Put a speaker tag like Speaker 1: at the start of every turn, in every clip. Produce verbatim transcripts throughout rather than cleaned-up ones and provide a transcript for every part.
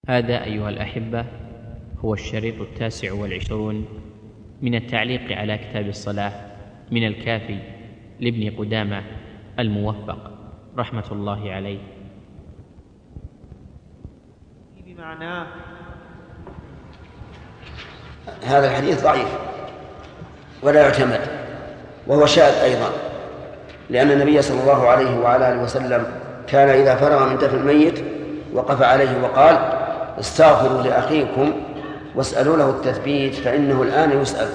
Speaker 1: هذا أيها الأحبة هو الشريط التاسع والعشرون من التعليق على كتاب الصلاة من الكافي لابن قدامة الموفق رحمة الله عليه.
Speaker 2: بمعناه
Speaker 3: هذا الحديث ضعيف ولا يعتمد، وهو شاذ أيضا، لأن النبي صلى الله عليه وعلى آله وسلم كان إذا فرغ من دفن الميت وقف عليه وقال: استغفروا لأخيكم واسألوا له التثبيت فإنه الآن يسأل.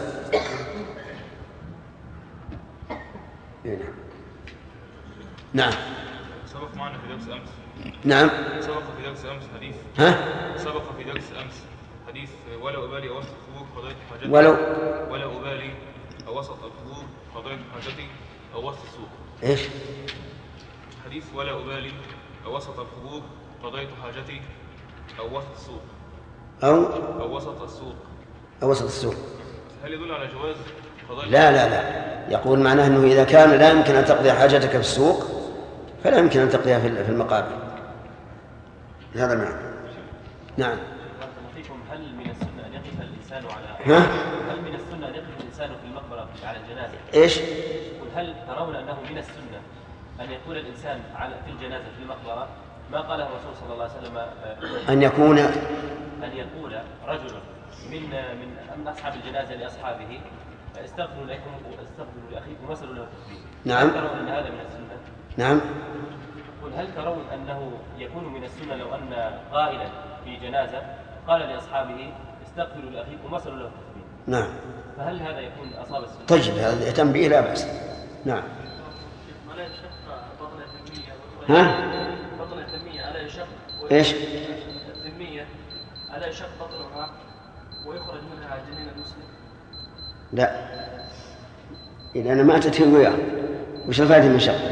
Speaker 3: نعم.
Speaker 4: سبق معنا في درس أمس.
Speaker 3: نعم.
Speaker 4: سبق في درس أمس حديث.
Speaker 3: ها؟
Speaker 4: سبق في درس أمس حديث ولا أبالي أوسط القبور قضيت حاجتي.
Speaker 3: ولو
Speaker 4: ولا أبالي أوسط القبور قضيت حاجتي أو وسط السوق.
Speaker 3: إيش؟
Speaker 4: حديث ولا أبالي أوسط القبور قضيت حاجتي أو وسط السوق.
Speaker 3: أو
Speaker 4: أو وسط السوق.
Speaker 3: أو وسط السوق.
Speaker 4: هل يدل على جواز قضاء؟
Speaker 3: لا لا لا، يقول معناه أنه إذا كان لا يمكن أن تقضي حاجتك في السوق فلا يمكن أن تقضيها في المقابر. هذا معنى. نعم.
Speaker 5: هل من السنة أن يقف الإنسان على
Speaker 3: ها؟
Speaker 5: هل من السنة أن يقف الإنسان في المقبرة على الجنازة؟
Speaker 3: إيش؟
Speaker 5: هل ترون أنه من السنة أن يكون الإنسان على في الجنازة في المقبرة ما قاله الرسول صلى الله عليه وسلم
Speaker 3: أن يكون
Speaker 5: أن يقول رجل من من من أصحاب الجنازة لأصحابه استغفروا لكم استغفروا لأخيكم واسألوا له التثبيت.
Speaker 3: نعم.
Speaker 5: هل ترون أن هذا من السنة؟
Speaker 3: نعم.
Speaker 5: قل هل ترون أنه يكون من السنة لو أن قائلا في جنازة قال لأصحابه استغفروا لأخيكم واسألوا له التثبيت؟
Speaker 3: نعم.
Speaker 5: فهل هذا يكون أصاب السنة؟
Speaker 3: طيب، هذا يهتم به لا بأس. نعم.
Speaker 5: ألا يشق بطن الذمية؟
Speaker 3: ها؟
Speaker 5: بطن الذمية ألا يشق؟
Speaker 3: إيش؟
Speaker 5: الذمية ألا يشق بطنها ويخرج منها جنين المسلم؟
Speaker 3: لا، إذا أنا ماتت هي وياه وش الفائدة من شق؟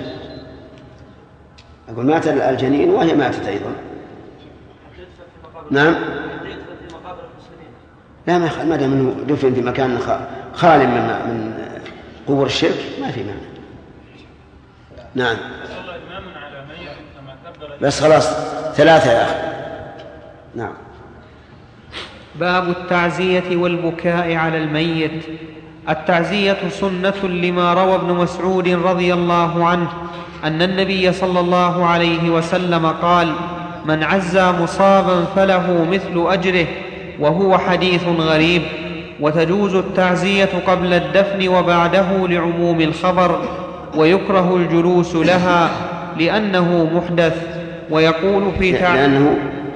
Speaker 3: أقول مات الجنين وهي ماتت أيضا. نعم. لا، ما ما دام انه دفن في مكان خال من من قبور الشرك ما في معنى. نعم. بس خلاص ثلاثة يا أخي. نعم.
Speaker 2: باب التعزية والبكاء على الميت. التعزية سنة لما روى ابن مسعود رضي الله عنه أن النبي صلى الله عليه وسلم قال: من عزى مصابا فله مثل أجره، وهو حديث غريب. وتجوز التعزية قبل الدفن وبعده لعموم الخبر، ويكره الجلوس لها لأنه محدث. ويقول في
Speaker 3: تعزية لأنه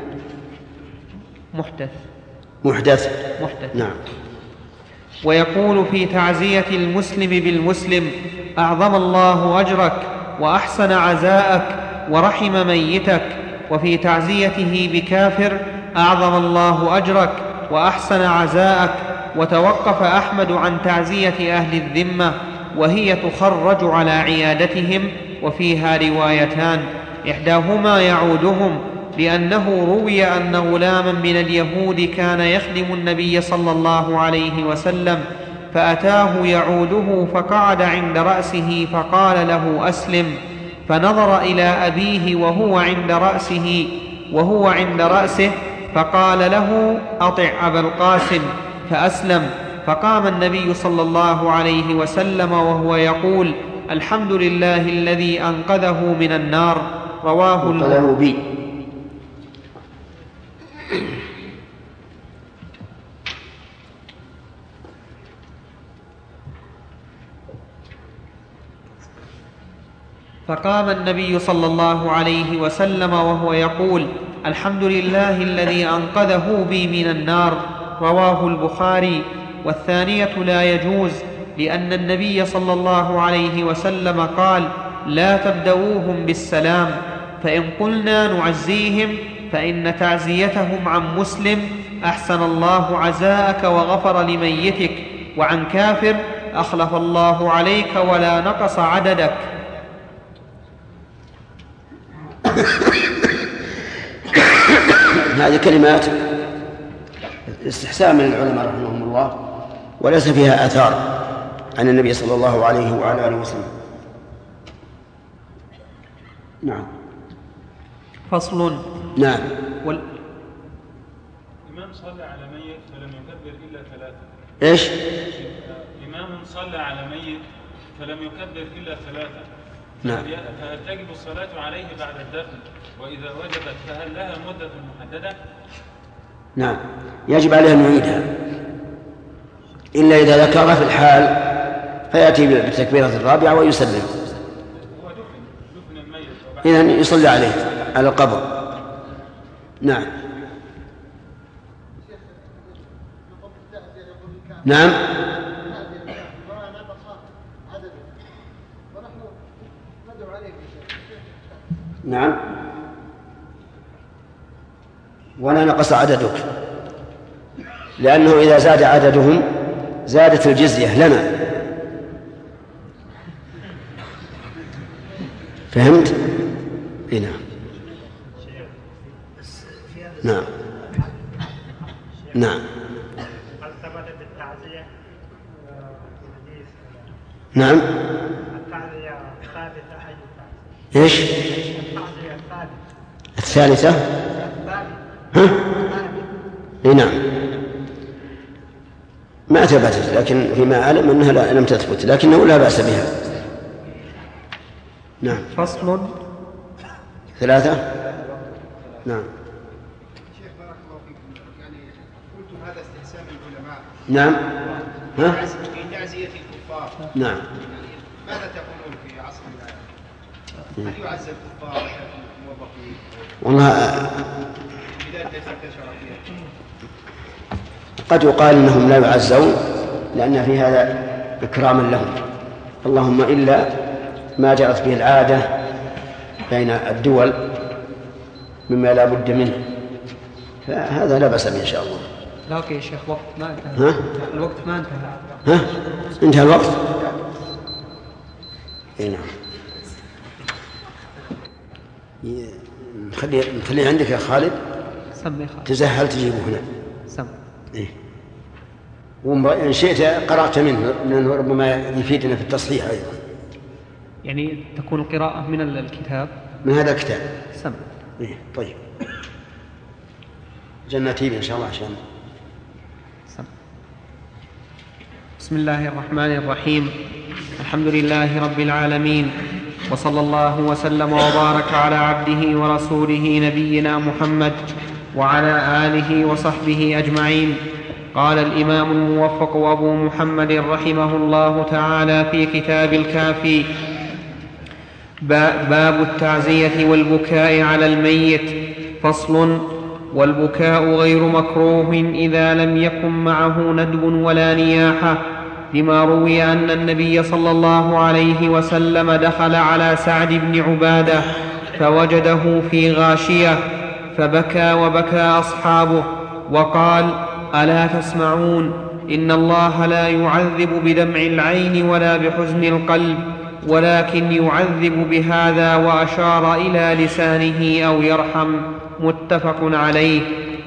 Speaker 2: محدث
Speaker 3: محدث
Speaker 2: محدث
Speaker 3: نعم.
Speaker 2: ويقول في تعزية المسلم بالمسلم: أعظم الله أجرك وأحسن عزاءك ورحم ميتك. وفي تعزيته بكافر: أعظم الله أجرك وأحسن عزاءك. وتوقف أحمد عن تعزية أهل الذمة، وهي تخرج على عيادتهم، وفيها روايتان: إحداهما يعودهم، لأنه روي أن غلاما من اليهود كان يخدم النبي صلى الله عليه وسلم، فأتاه يعوده فقعد عند رأسه فقال له: أسلم. فنظر إلى أبيه وهو عند رأسه وهو عند رأسه فقال له: أطع أبا القاسم، فأسلم. فقام النبي صلى الله عليه وسلم وهو يقول: الحمد لله الذي أنقذه من النار. رواه
Speaker 3: البخاري.
Speaker 2: فقام النبي صلى الله عليه وسلم وهو يقول: الحمد لله الذي أنقذه بي من النار. رواه البخاري. والثانية لا يجوز، لأن النبي صلى الله عليه وسلم قال: لا تبدؤوهم بالسلام، فإن قلنا نعزيهم فإن تعزيتهم عن مسلم: أحسن الله عزاءك وغفر لميتك، وعن كافر: أخلف الله عليك ولا نقص عددك.
Speaker 3: هذه كلمات استحسان من العلماء رحمهم الله، وليس فيها آثار عن النبي صلى الله عليه وعلى آله وسلم. نعم.
Speaker 2: فصل.
Speaker 3: نعم.
Speaker 2: وال...
Speaker 6: إمام صلى على ميت فلم يكبر إلا ثلاثة.
Speaker 3: إيش؟
Speaker 6: إمام صلى على ميت فلم يكبر إلا ثلاثة.
Speaker 3: نعم.
Speaker 6: فهل تجب الصلاة عليه بعد الدفن؟ وإذا وجبت فهل لها مدة محددة؟
Speaker 3: نعم، يجب عليه أن يعيدها إلا إذا ذكرها في الحال فيأتي بالتكبيرة الرابعة ويسلم.
Speaker 6: هو دفن دفن الميت
Speaker 3: إذن يصلي عليه على القبر. نعم. نعم. نعم. ولا نقص عددك، لأنه إذا زاد عددهم زادت الجزية لنا. فهمت؟ هنا. نعم. نعم.
Speaker 7: هل ثبتت التعزية؟
Speaker 3: نعم.
Speaker 7: التعزية الثالثة أي التعزية؟
Speaker 3: إيش؟
Speaker 7: التعزية الثالثة.
Speaker 3: الثالثة؟ ها؟ إيه نعم. ما ثبتت، لكن فيما أعلم أنها لم تثبت، لكنه لا بأس بها. نعم.
Speaker 2: فصل.
Speaker 3: ثلاثة. نعم.
Speaker 8: شيخ بارك الله فيكم، يعني قلت هذا استحسان العلماء.
Speaker 3: نعم. ها؟
Speaker 8: في تعزية الكفار.
Speaker 3: نعم.
Speaker 8: ماذا تقولون في عصرنا؟ هل يعزى الكفار الموظفين؟
Speaker 3: والله
Speaker 8: بذلك تنتشر فيها.
Speaker 3: قد يقال انهم لا يعزون لان في هذا اكراما لهم، اللهم الا ما جرت به العاده بين الدول مما لا بد منه، فهذا لا باس به ان شاء الله.
Speaker 2: لا يا شيخ، وقت ما انتهى.
Speaker 3: ها؟
Speaker 2: الوقت ما انتهى.
Speaker 3: ها؟ انتهى الوقت؟ اي نعم. نخلي نخليه عندك يا خالد.
Speaker 2: سمي خالد.
Speaker 3: تزهل تجيبه هنا.
Speaker 2: سم.
Speaker 3: إيه. وإن شئت قرأت منه لأنه ربما يفيدنا في التصحيح أيضا.
Speaker 2: يعني تكون القراءة من الكتاب؟
Speaker 3: من هذا الكتاب.
Speaker 2: سم.
Speaker 3: إيه. طيب. جنتي إن شاء الله عشان.
Speaker 2: سم. بسم الله الرحمن الرحيم. الحمد لله رب العالمين، وصلى الله وسلم وبارك على عبده ورسوله نبينا محمد وعلى آله وصحبه أجمعين. قال الإمام الموفق أبو محمد رحمه الله تعالى في كتاب الكافي: باب التعزية والبكاء على الميت. فصل. والبكاء غير مكروه إذا لم يكن معه ندب ولا نياحة، لما روي أن النبي صلى الله عليه وسلم دخل على سعد بن عبادة فوجده في غاشية فبكى وبكى أصحابه وقال: ألا تسمعون؟ إن الله لا يعذب بدمع العين ولا بحزن القلب، ولكن يعذب بهذا، وأشار إلى لسانه أو يرحم. متفق عليه.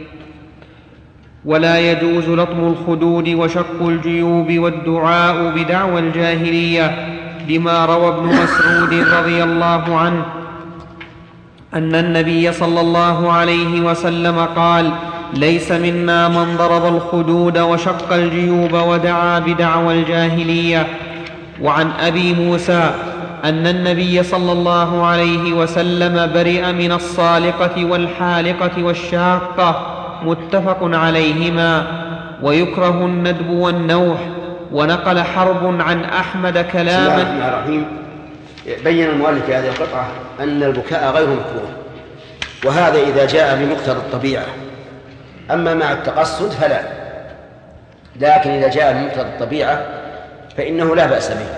Speaker 2: ولا يجوز لطم الخدود وشق الجيوب والدعاء بدعوى الجاهلية، لما روى ابن مسعود رضي الله عنه أن النبي صلى الله عليه وسلم قال: ليس منا من ضرب الخدود وشق الجيوب ودعا بدعوى الجاهلية. وعن أبي موسى أن النبي صلى الله عليه وسلم برئ من الصالقة والحالقة والشاقة. متفق عليهما. ويكره الندب والنوح. ونقل حرب عن أحمد كلاما.
Speaker 3: بسم الله الرحمن الرحيم. بين المؤلف في هذه القطعة أن البكاء غير مكروه، وهذا إذا جاء بمقتضى الطبيعة، أما مع التقصد فلا، لكن إذا جاء بمقتضى الطبيعة فإنه لا بأس به،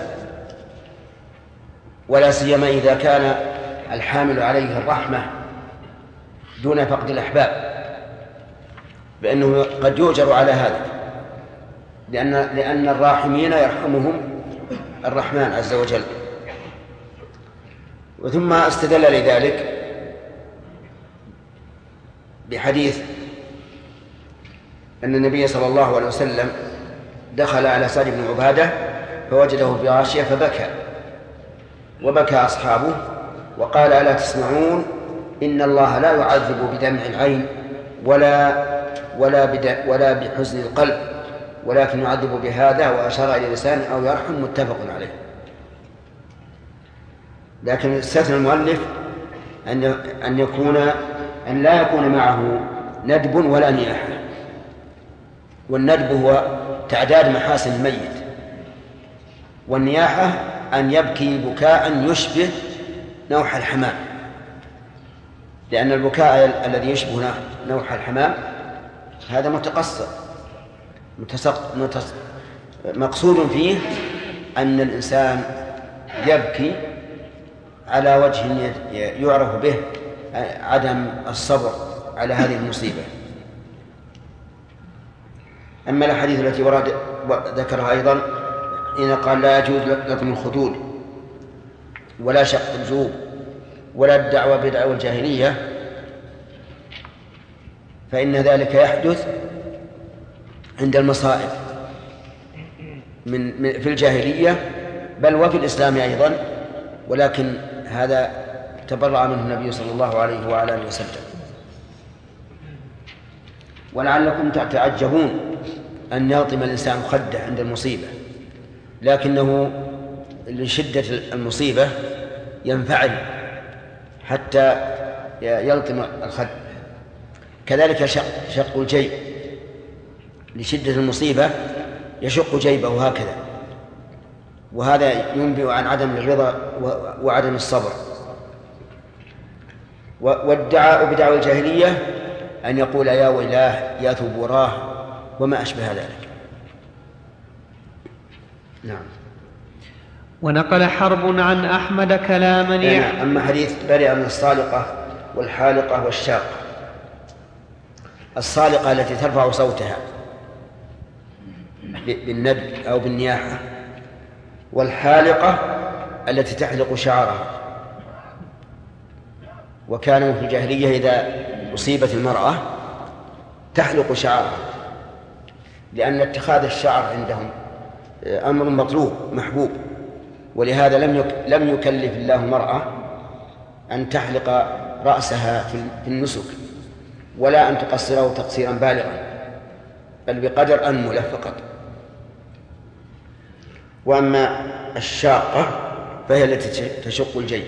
Speaker 3: ولا سيما إذا كان الحامل عليه الرحمة دون فقد الأحباب، بأنه قد يؤجر على هذا، لأن لأن الراحمين يرحمهم الرحمن عز وجل. وثم استدل لذلك بحديث أن النبي صلى الله عليه وسلم دخل على سعد بن عبادة فوجده في غاشية فبكى وبكى أصحابه وقال: ألا تسمعون؟ إن الله لا يعذب بدمع العين ولا ولا بدا ولا بحزن القلب، ولكن يعذب بهذا، وأشار إلى لسانه أو يرحم، متفق عليه. لكن استثنى المؤلف أن أن يكون أن لا يكون معه ندب ولا نياحة. والندب هو تعداد محاسن الميت، والنياحة أن يبكي بكاء يشبه نوح الحمام، لأن البكاء الذي يشبه نوح الحمام هذا متقصر متسق... متس... مقصود فيه أن الإنسان يبكي على وجه يعرف به عدم الصبر على هذه المصيبة. أما الحديث التي ورد ذكرها أيضا إن قال لا يجوز لكم الخدود ولا شق الجيوب ولا الدعوة بدعوى الجاهلية، فإن ذلك يحدث عند المصائب من في الجاهلية بل وفي الإسلام أيضا، ولكن هذا تبرأ منه النبي صلى الله عليه وعلى آله وسلم. ولعلكم تعجبون أن يلطم الإنسان خده عند المصيبة، لكنه لشدة المصيبة ينفعل حتى يلطم الخد. كذلك شق, شق الجيب، لشدة المصيبة يشق جيبه هكذا، وهذا ينبئ عن عدم الرضا وعدم الصبر. والدعاء بدعوى الجاهلية أن يقول يا ويلاه يا ثبوراه وما أشبه ذلك. نعم.
Speaker 2: ونقل حرب عن أحمد كلاما
Speaker 3: يعني أما حديث برئ من الصالقة والحالقة والشاقة. الصالقة التي ترفع صوتها بالندب أو بالنياحة، والحالقة التي تحلق شعرها. وكانوا في الجاهلية إذا أصيبت المرأة تحلق شعرها، لأن اتخاذ الشعر عندهم أمر مطلوب محبوب، ولهذا لم لم يكلف الله المرأة أن تحلق رأسها في النسك، ولا أن تقصره تقصيرا بالغا، بل بقدر أنملة فقط. وأما الشاقة فهي التي تشق الجيب.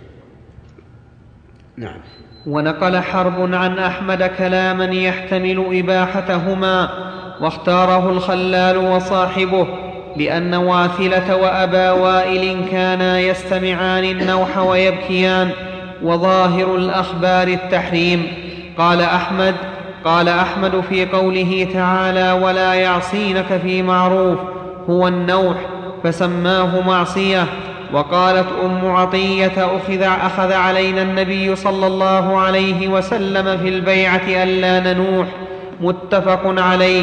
Speaker 3: نعم.
Speaker 2: ونقل حرب عن أحمد كلاما يحتمل إباحتهما، واختاره الخلال وصاحبه، لأن واثلة وأبا وائل كانا يستمعان النوح ويبكيان، وظاهر الأخبار التحريم. قال أحمد قال أحمد في قوله تعالى ولا يعصينك في معروف هو النوح، فسماه معصية. وقالت أم عطية أخذ, أخذ علينا النبي صلى الله عليه وسلم في البيعة ألا ننوح، متفق عليه.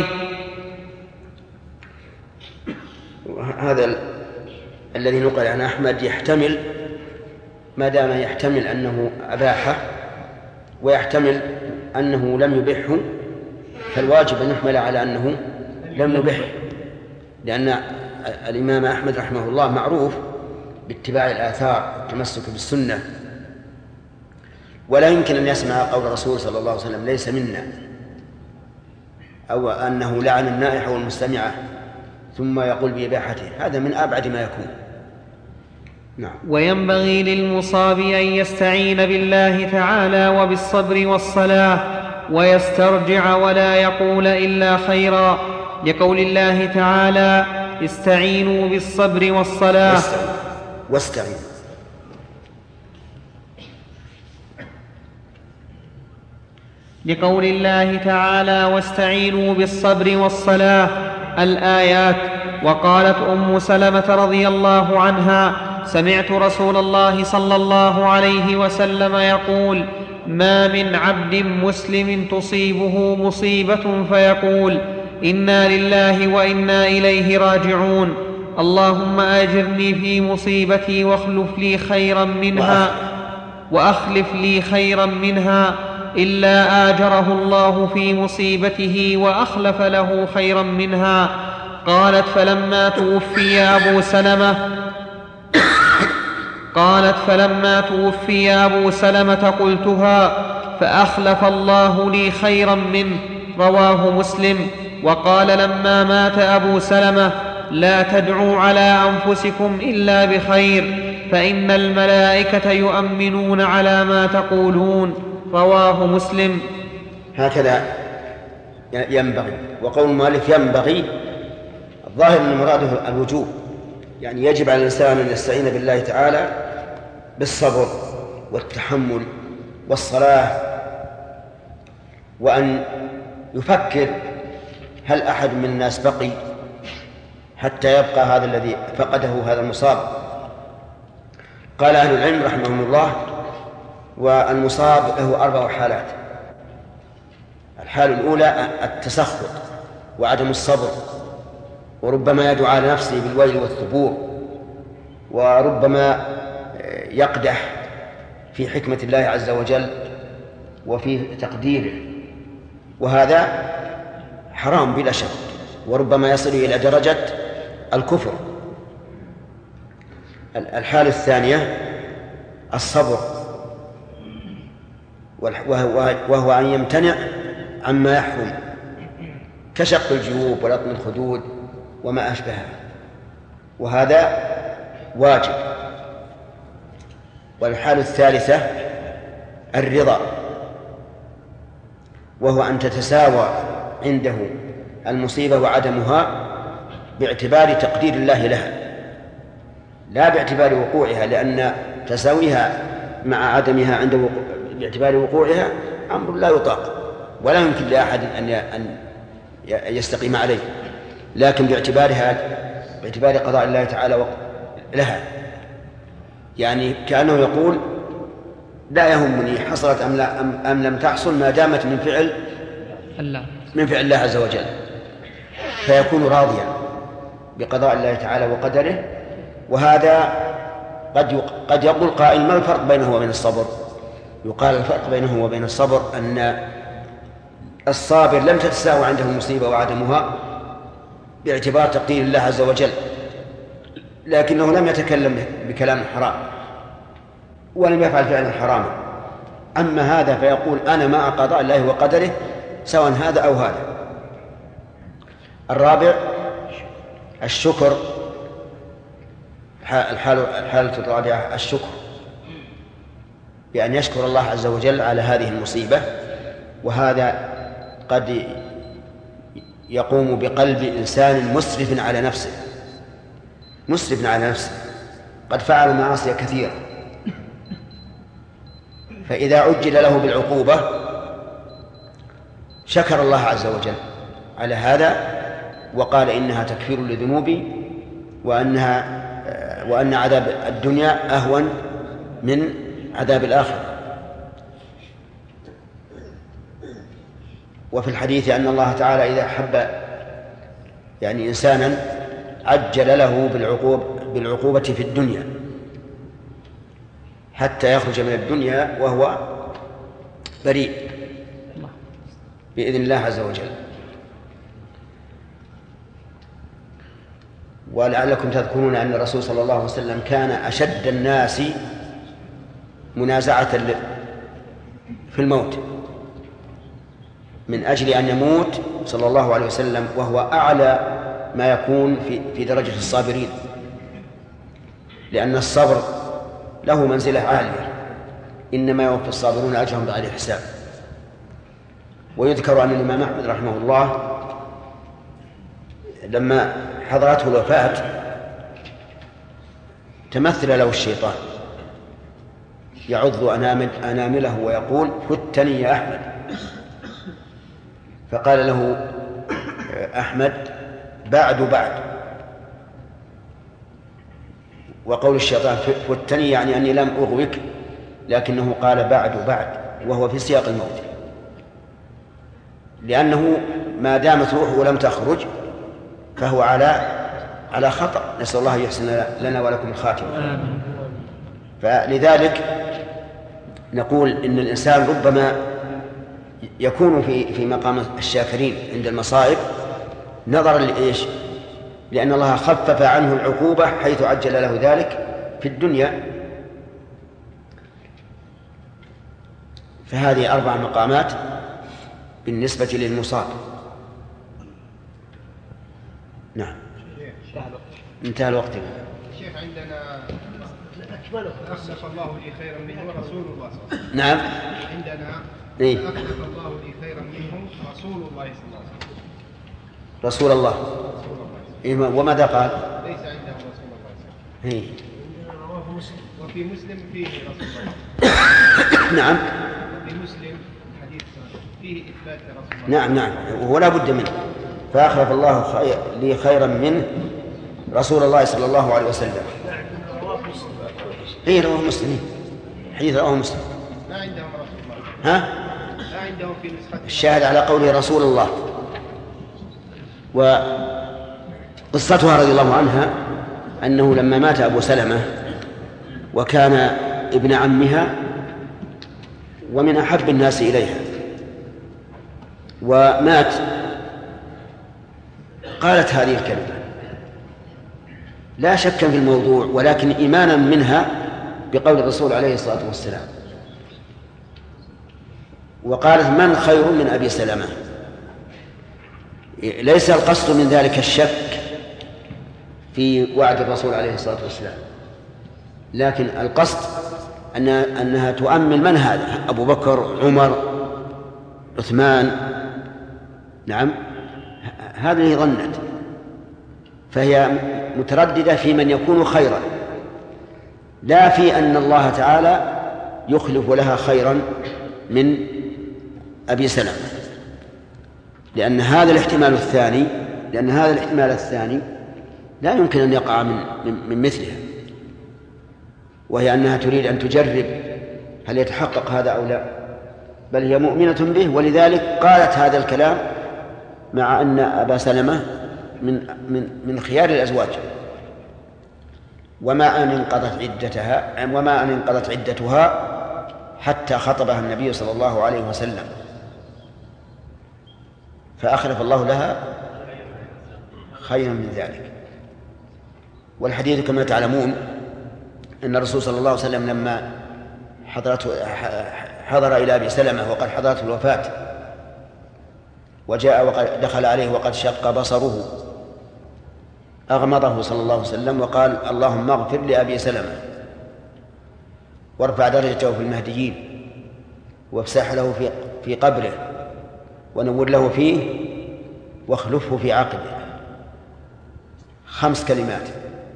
Speaker 3: هذا ال... الذي نقل عن أحمد يحتمل، ما دام يحتمل أنه أباحه ويحتمل أنه لم يبحه، فالواجب أن يحمل على أنه لم يبحه، لأن الإمام أحمد رحمه الله معروف باتباع الآثار والتمسك بالسنة، ولا يمكن أن يسمع قول الرسول صلى الله عليه وسلم ليس منا، أو أنه لعن النائح والمستمعة ثم يقول بإباحته، هذا من أبعد ما يكون. نعم.
Speaker 2: وينبغي للمصاب أن يستعين بالله تعالى وبالصبر والصلاة، ويسترجع ولا يقول إلا خيرا، لقول الله تعالى استعينوا بالصبر والصلاة.
Speaker 3: واستعين
Speaker 2: لقول الله تعالى واستعينوا بالصبر والصلاة الآيات. وقالت أم سلمة رضي الله عنها سمعت رسول الله صلى الله عليه وسلم يقول ما من عبد مسلم تصيبه مصيبة فيقول إنا لله وإنا إليه راجعون، اللهم أجرني في مصيبتي واخلف لي خيرا منها وأخلف لي خيرا منها، إلا آجره الله في مصيبته وأخلف له خيرا منها. قالت فلما توفي أبو سلمة قالت فلما توفي أبو سلمة قلتها، فأخلف الله لي خيرا منه. رواه مسلم. وقال لما مات أبو سلمة: لا تدعوا على أنفسكم إلا بخير، فإن الملائكة يؤمنون على ما تقولون. رواه مسلم.
Speaker 3: هكذا ينبغي. وقول المؤلف ينبغي، الظاهر أن مراده الوجوب، يعني يجب على الإنسان أن يستعين بالله تعالى بالصبر والتحمل والصلاة، وأن يفكر هل أحد من الناس بقي حتى يبقى هذا الذي فقده هذا المصاب. قال أهل العلم رحمهم الله: والمصاب له أربع حالات. الحالة الأولى التسخط وعدم الصبر، وربما يدعو على نفسه بالويل والثبور، وربما يقدح في حكمة الله عز وجل وفي تقديره، وهذا حرام بلا شك، وربما يصل إلى درجة الكفر. الحالة الثانية الصبر، وهو أن يمتنع عما يحرم كشق الجيوب ولطم الخدود وما أشبهه، وهذا واجب. والحالة الثالثة الرضا، وهو أن تتساوى عنده المصيبة وعدمها باعتبار تقدير الله لها، لا باعتبار وقوعها، لأن تساويها مع عدمها عند وقوع باعتبار وقوعها أمر لا يطاق ولا يمكن لأحد أن يستقيم عليه، لكن باعتبارها باعتبار قضاء الله تعالى لها، يعني كأنه يقول: لا يهمني حصلت أم, لا أم, أم لم تحصل ما دامت من فعل الله من فعل الله عز وجل، فيكون راضيا بقضاء الله تعالى وقدره. وهذا قد قد يقول قائل: ما الفرق بينه وبين الصبر؟ يقال الفرق بينه وبين الصبر أن الصابر لم تتساوى عنده المصيبة وعدمها باعتبار تقدير الله عز وجل، لكنه لم يتكلم بكلام حرام ولم يفعل فعلا حراما. أما هذا فيقول: أنا مع قضاء الله وقدره سواء هذا أو هذا. الرابع الشكر، الحالة, الحالة الرابعة الشكر، بأن يشكر الله عز وجل على هذه المصيبة، وهذا قد يقوم بقلب إنسان مسرف على نفسه مسرف على نفسه قد فعل معاصي كثيرة، فإذا عجل له بالعقوبة شكر الله عز وجل على هذا وقال: إنها تكفير لذنوبي، وأنها وأن عذاب الدنيا أهون من عذاب الآخرة. وفي الحديث أن الله تعالى إذا حب يعني إنسانا عجل له بالعقوبة بالعقوبة في الدنيا حتى يخرج من الدنيا وهو بريء بإذن الله عز وجل. ولعلكم تذكرون أن الرسول صلى الله عليه وسلم كان أشد الناس منازعة في الموت، من أجل أن يموت صلى الله عليه وسلم وهو أعلى ما يكون في في درجة الصابرين، لأن الصبر له منزلة عالية، إنما يوفى الصابرون أجرهم بغير حساب. ويذكر أن الإمام أحمد رحمه الله لما حضرته الوفاة تمثل له الشيطان يعض أنامل أنامله ويقول: فتني يا أحمد. فقال له أحمد: بعد بعد. وقول الشيطان فتني يعني أني لم أغوك، لكنه قال بعد بعد وهو في سياق الموت، لأنه ما دامت روحه ولم تخرج فهو على على خطأ. نسأل الله يحسن لنا ولكم الخاتمة. فلذلك نقول إن الإنسان ربما يكون في في مقام الشاكرين عند المصائب نظرا لإيش؟ لأن الله خفف عنه العقوبة حيث عجل له ذلك في الدنيا. فهذه أربع مقامات بالنسبة للمصاب. نعم. انتهى الوقت.
Speaker 8: شيخ عندنا أخلف الله لي خيرا منه رسول الله صلى الله عليه وسلم.
Speaker 3: نعم.
Speaker 8: عندنا
Speaker 3: إيه؟
Speaker 8: أخلف الله لي خيرا منه رسول الله صلى الله عليه وسلم.
Speaker 3: رسول الله. إيه وماذا قال؟
Speaker 8: ليس عنده رسول الله صلى الله عليه وسلم.
Speaker 3: إيه؟
Speaker 8: وفي مسلم فيه رسول الله.
Speaker 3: نعم.
Speaker 8: في مسلم حديث فيه إثبات رسول الله.
Speaker 3: نعم نعم ولا بد منه. فأخلف الله خير لي خيرا منه رسول الله صلى الله عليه وسلم. إيه رواه مسلم. حديث رواه مسلم.
Speaker 8: لا عندهم رسول الله.
Speaker 3: ها؟
Speaker 8: لا عندهم في نسخة.
Speaker 3: الشاهد على قوله رسول الله. وقصتها رضي الله عنها أنه لما مات أبو سلمة وكان ابن عمها ومن أحب الناس إليها ومات قالت هذه الكلمة لا شك في الموضوع ولكن إيمانا منها بقول الرسول عليه الصلاة والسلام، وقالت من خير من أبي سلمة. ليس القصد من ذلك الشك في وعد الرسول عليه الصلاة والسلام، لكن القصد أن أنها تؤمل من هذا، أبو بكر، عمر، عثمان، نعم هذه ظنت، فهي مترددة في من يكون خيرا، لا في أن الله تعالى يخلف لها خيرا من أبي سلمة، لأن هذا الاحتمال الثاني لأن هذا الاحتمال الثاني لا يمكن أن يقع من من مثلها، وهي أنها تريد أن تجرب هل يتحقق هذا أو لا، بل هي مؤمنة به، ولذلك قالت هذا الكلام مع أن أبا سلمة من من من خيار الأزواج، وما أن انقضت عدتها وما أن انقضت عدتها حتى خطبها النبي صلى الله عليه وسلم، فأخلف الله لها خيرا من ذلك. والحديث كما تعلمون أن الرسول صلى الله عليه وسلم لما حضرته حضر إلى أبي سلمة وقد حضرته الوفاة وجاء وقد دخل عليه وقد شق بصره أغمضه صلى الله عليه وسلم وقال اللهم اغفر لأبي سلمة وارفع درجته في المهديين وافسح له في في قبره ونور له فيه واخلفه في عقبه. خمس كلمات.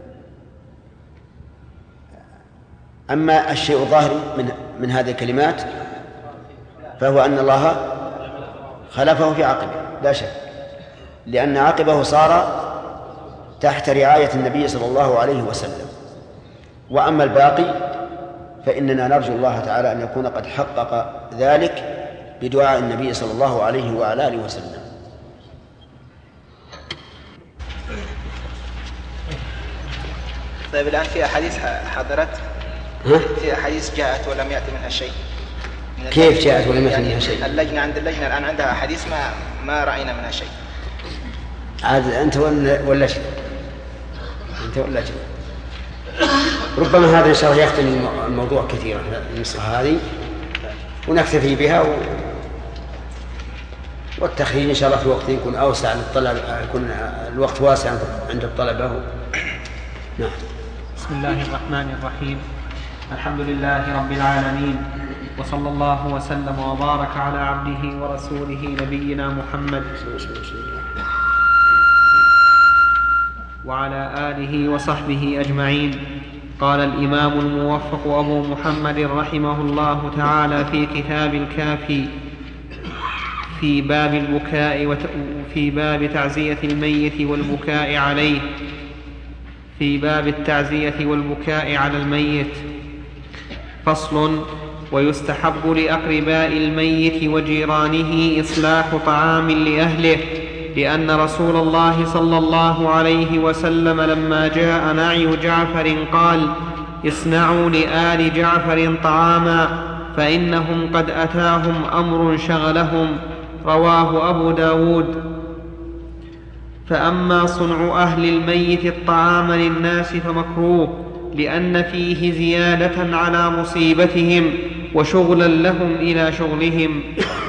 Speaker 3: أما الشيء الظاهر من من هذه الكلمات فهو أن الله خلفه في عقبه لا شك، لأن عقبه صار تحت رعاية النبي صلى الله عليه وسلم. وأما الباقي فإننا نرجو الله تعالى أن يكون قد حقق ذلك بدعاء النبي صلى الله عليه وعلى آله وسلم.
Speaker 9: طيب الآن في أحاديث حضرت في أحاديث جاءت ولم يأتي منها شيء.
Speaker 3: كيف جاءت ولم يأتي منها
Speaker 9: يعني
Speaker 3: شيء؟
Speaker 9: اللجنة عند اللجنة الآن عندها أحاديث ما ما رأينا منها شيء.
Speaker 3: عاد أنت ولا ولا شيء؟ أنت ولا شيء؟ ربما هذا إن شاء الله يختم الموضوع كثيرا النسخة هذه ونكتفي بها و... والتخريج إن شاء الله في وقت يكون أوسع للطلب، يكون الوقت واسع عند الطلبة. نعم.
Speaker 2: بسم الله الرحمن الرحيم. الحمد لله رب العالمين، وصلى الله وسلم وبارك على عبده ورسوله نبينا محمد وعلى آله وصحبه أجمعين. قال الإمام الموفق أبو محمد رحمه الله تعالى في كتاب الكافي في باب البكاء وفي باب تعزية الميت والبكاء عليه في باب التعزية والبكاء على الميت. فصل: ويستحب لأقرباء الميت وجيرانه إصلاح طعام لأهله، لأن رسول الله صلى الله عليه وسلم لما جاء نعي جعفر قال: اصنعوا لآل جعفر طعاما فإنهم قد أتاهم أمر شغلهم. رواه أبو داود. فأما صنع أهل الميت الطعام للناس فمكروه، لأن فيه زيادة على مصيبتهم، وشغلا لهم إلى شغلهم.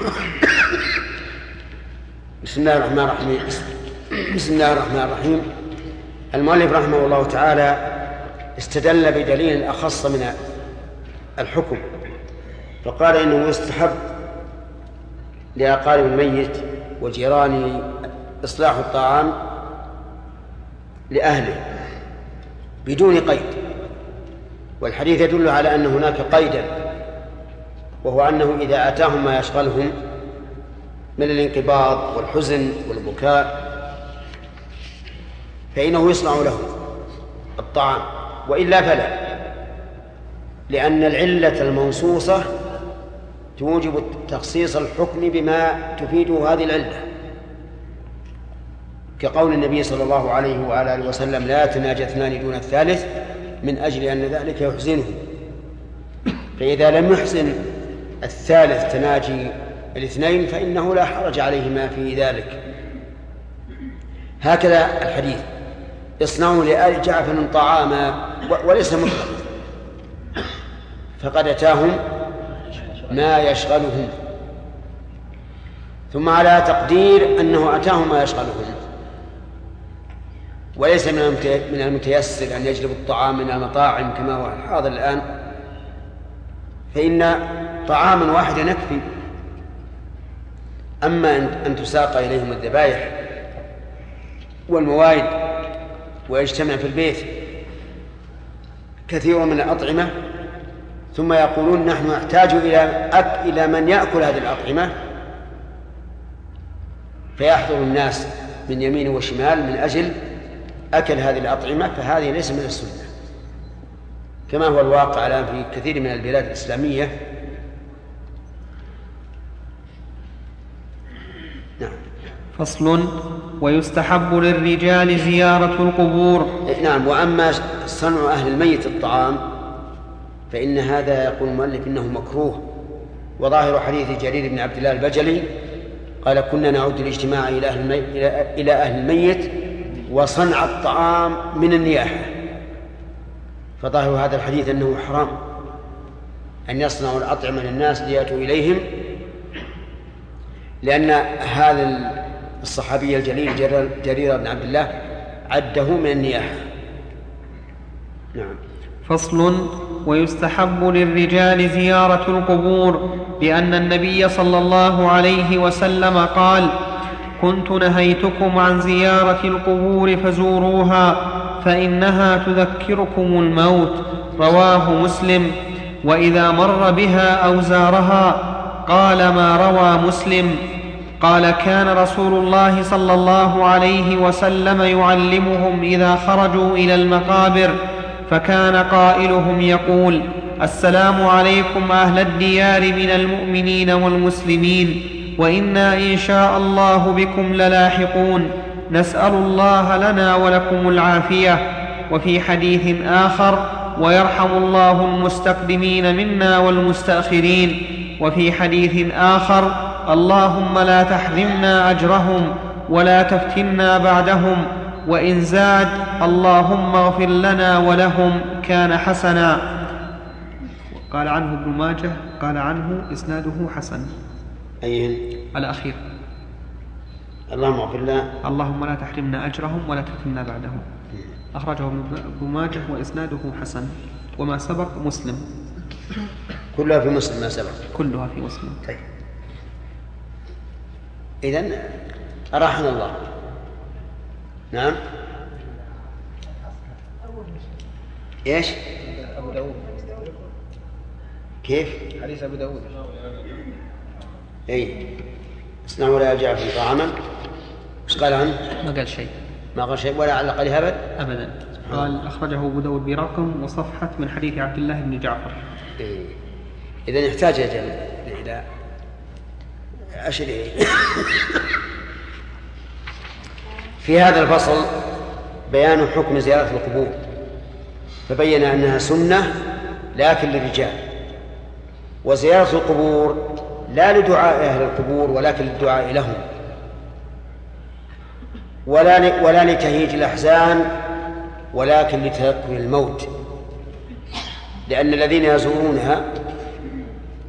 Speaker 3: بسم الله الرحمن الرحيم. بسم الله الرحمن الرحيم. المؤلف رحمه الله تعالى استدل بدليل أخص من الحكم، فقال إنه يستحب لأقارب الميت وجيرانه إصلاح الطعام لأهله بدون قيد، والحديث يدل على أن هناك قيدا، وهو أنه إذا أتاهم ما يشغلهم من الانقباض والحزن والبكاء فإنه يصنع لهم الطعام، وإلا فلا، لأن العلة المنصوصة توجب تخصيص الحكم بما تفيده هذه العلة، كقول النبي صلى الله عليه وعلى آله وسلم: لا يتناجى اثنان دون الثالث، من أجل أن ذلك يحزنه. فإذا لم يحزن الثالث تناجي الاثنين فإنه لا حرج عليهما في ذلك. هكذا الحديث: اصنعوا لآل جعفر طعاما، وليس مطلقا، فقد أتاهم ما يشغلهم، ثم على تقدير أنه أتاهم ما يشغلهم، وليس من المتيسر أن يجلب الطعام من المطاعم كما هو الحاضر الآن، فإن طعاما واحدا يكفي. أما أن تساق إليهم الذبائح والموائد ويجتمع في البيت كثير من الأطعمة ثم يقولون نحن نحتاج إلى إلى من يأكل هذه الأطعمة، فيحضر الناس من يمين وشمال من أجل أكل هذه الأطعمة، فهذه ليس من السنة، كما هو الواقع الآن في كثير من البلاد الإسلامية. نعم.
Speaker 2: فصل: ويستحب للرجال زيارة القبور.
Speaker 3: نعم. وأما صنع أهل الميت الطعام فإن هذا يقول المؤلف إنه مكروه، وظاهر حديث جرير بن عبد الله البجلي قال: كنا نعود الاجتماع إلى أهل الميت, إلى أهل الميت وصنع الطعام من النياحة. فظاهر هذا الحديث أنه حرام أن يصنعوا الأطعمة للناس ليأتوا إليهم، لأن هذا الصحابي الجليل جرير بن عبد الله عده من النياحة. نعم.
Speaker 2: فصل: ويستحب للرجال زيارة القبور، لأن النبي صلى الله عليه وسلم قال: كنت نهيتكم عن زيارة القبور فزوروها فإنها تذكركم الموت. رواه مسلم. وإذا مر بها أو زارها قال ما روى مسلم. قال: كان رسول الله صلى الله عليه وسلم يعلمهم إذا خرجوا إلى المقابر، فكان قائلهم يقول: السلام عليكم أهل الديار من المؤمنين والمسلمين، وإنا إن شاء الله بكم للاحقون، نسأل الله لنا ولكم العافية. وفي حديث آخر: ويرحم الله المستقدمين منا والمستأخرين. وفي حديث آخر: اللهم لا تحرمنا أجرهم ولا تفتنا بعدهم، وإن زاد: اللهم اغفر لنا ولهم، كان حسنا. قال عنه ابن ماجه قال عنه إسناده حسن.
Speaker 3: أيهن؟
Speaker 2: الأخير:
Speaker 3: اللهم اغفر لنا
Speaker 2: اللهم لا تحرمنا أجرهم ولا تفتنا بعدهم. أخرجه ابن ماجه وإسناده حسن. وما سبق مسلم.
Speaker 3: كلها في مسلم. ما سبق
Speaker 2: كلها في مسلم.
Speaker 3: طيب. إذن أرحنا الله. نعم. إيش؟
Speaker 8: أبو داود.
Speaker 3: كيف؟
Speaker 8: حديث أبو داود.
Speaker 3: أي اصنعوا لا جعفر طعاما. ايش قال عنه؟
Speaker 2: ما قال شيء.
Speaker 3: ما قال شيء ولا علق عليه أبد؟
Speaker 2: أبدا. قال: أخرجه أبو داود برقم وصفحة من حديث عبد الله بن جعفر.
Speaker 3: إيه. إذن يحتاج يا جماعة إلى أشري. في هذا الفصل بيان حكم زيارة القبور، فبين أنها سنة لكن للرجال، وزيارة القبور لا لدعاء أهل القبور ولكن للدعاء لهم، ولا ولا لتهييج الأحزان ولكن لتذكر الموت، لأن الذين يزورونها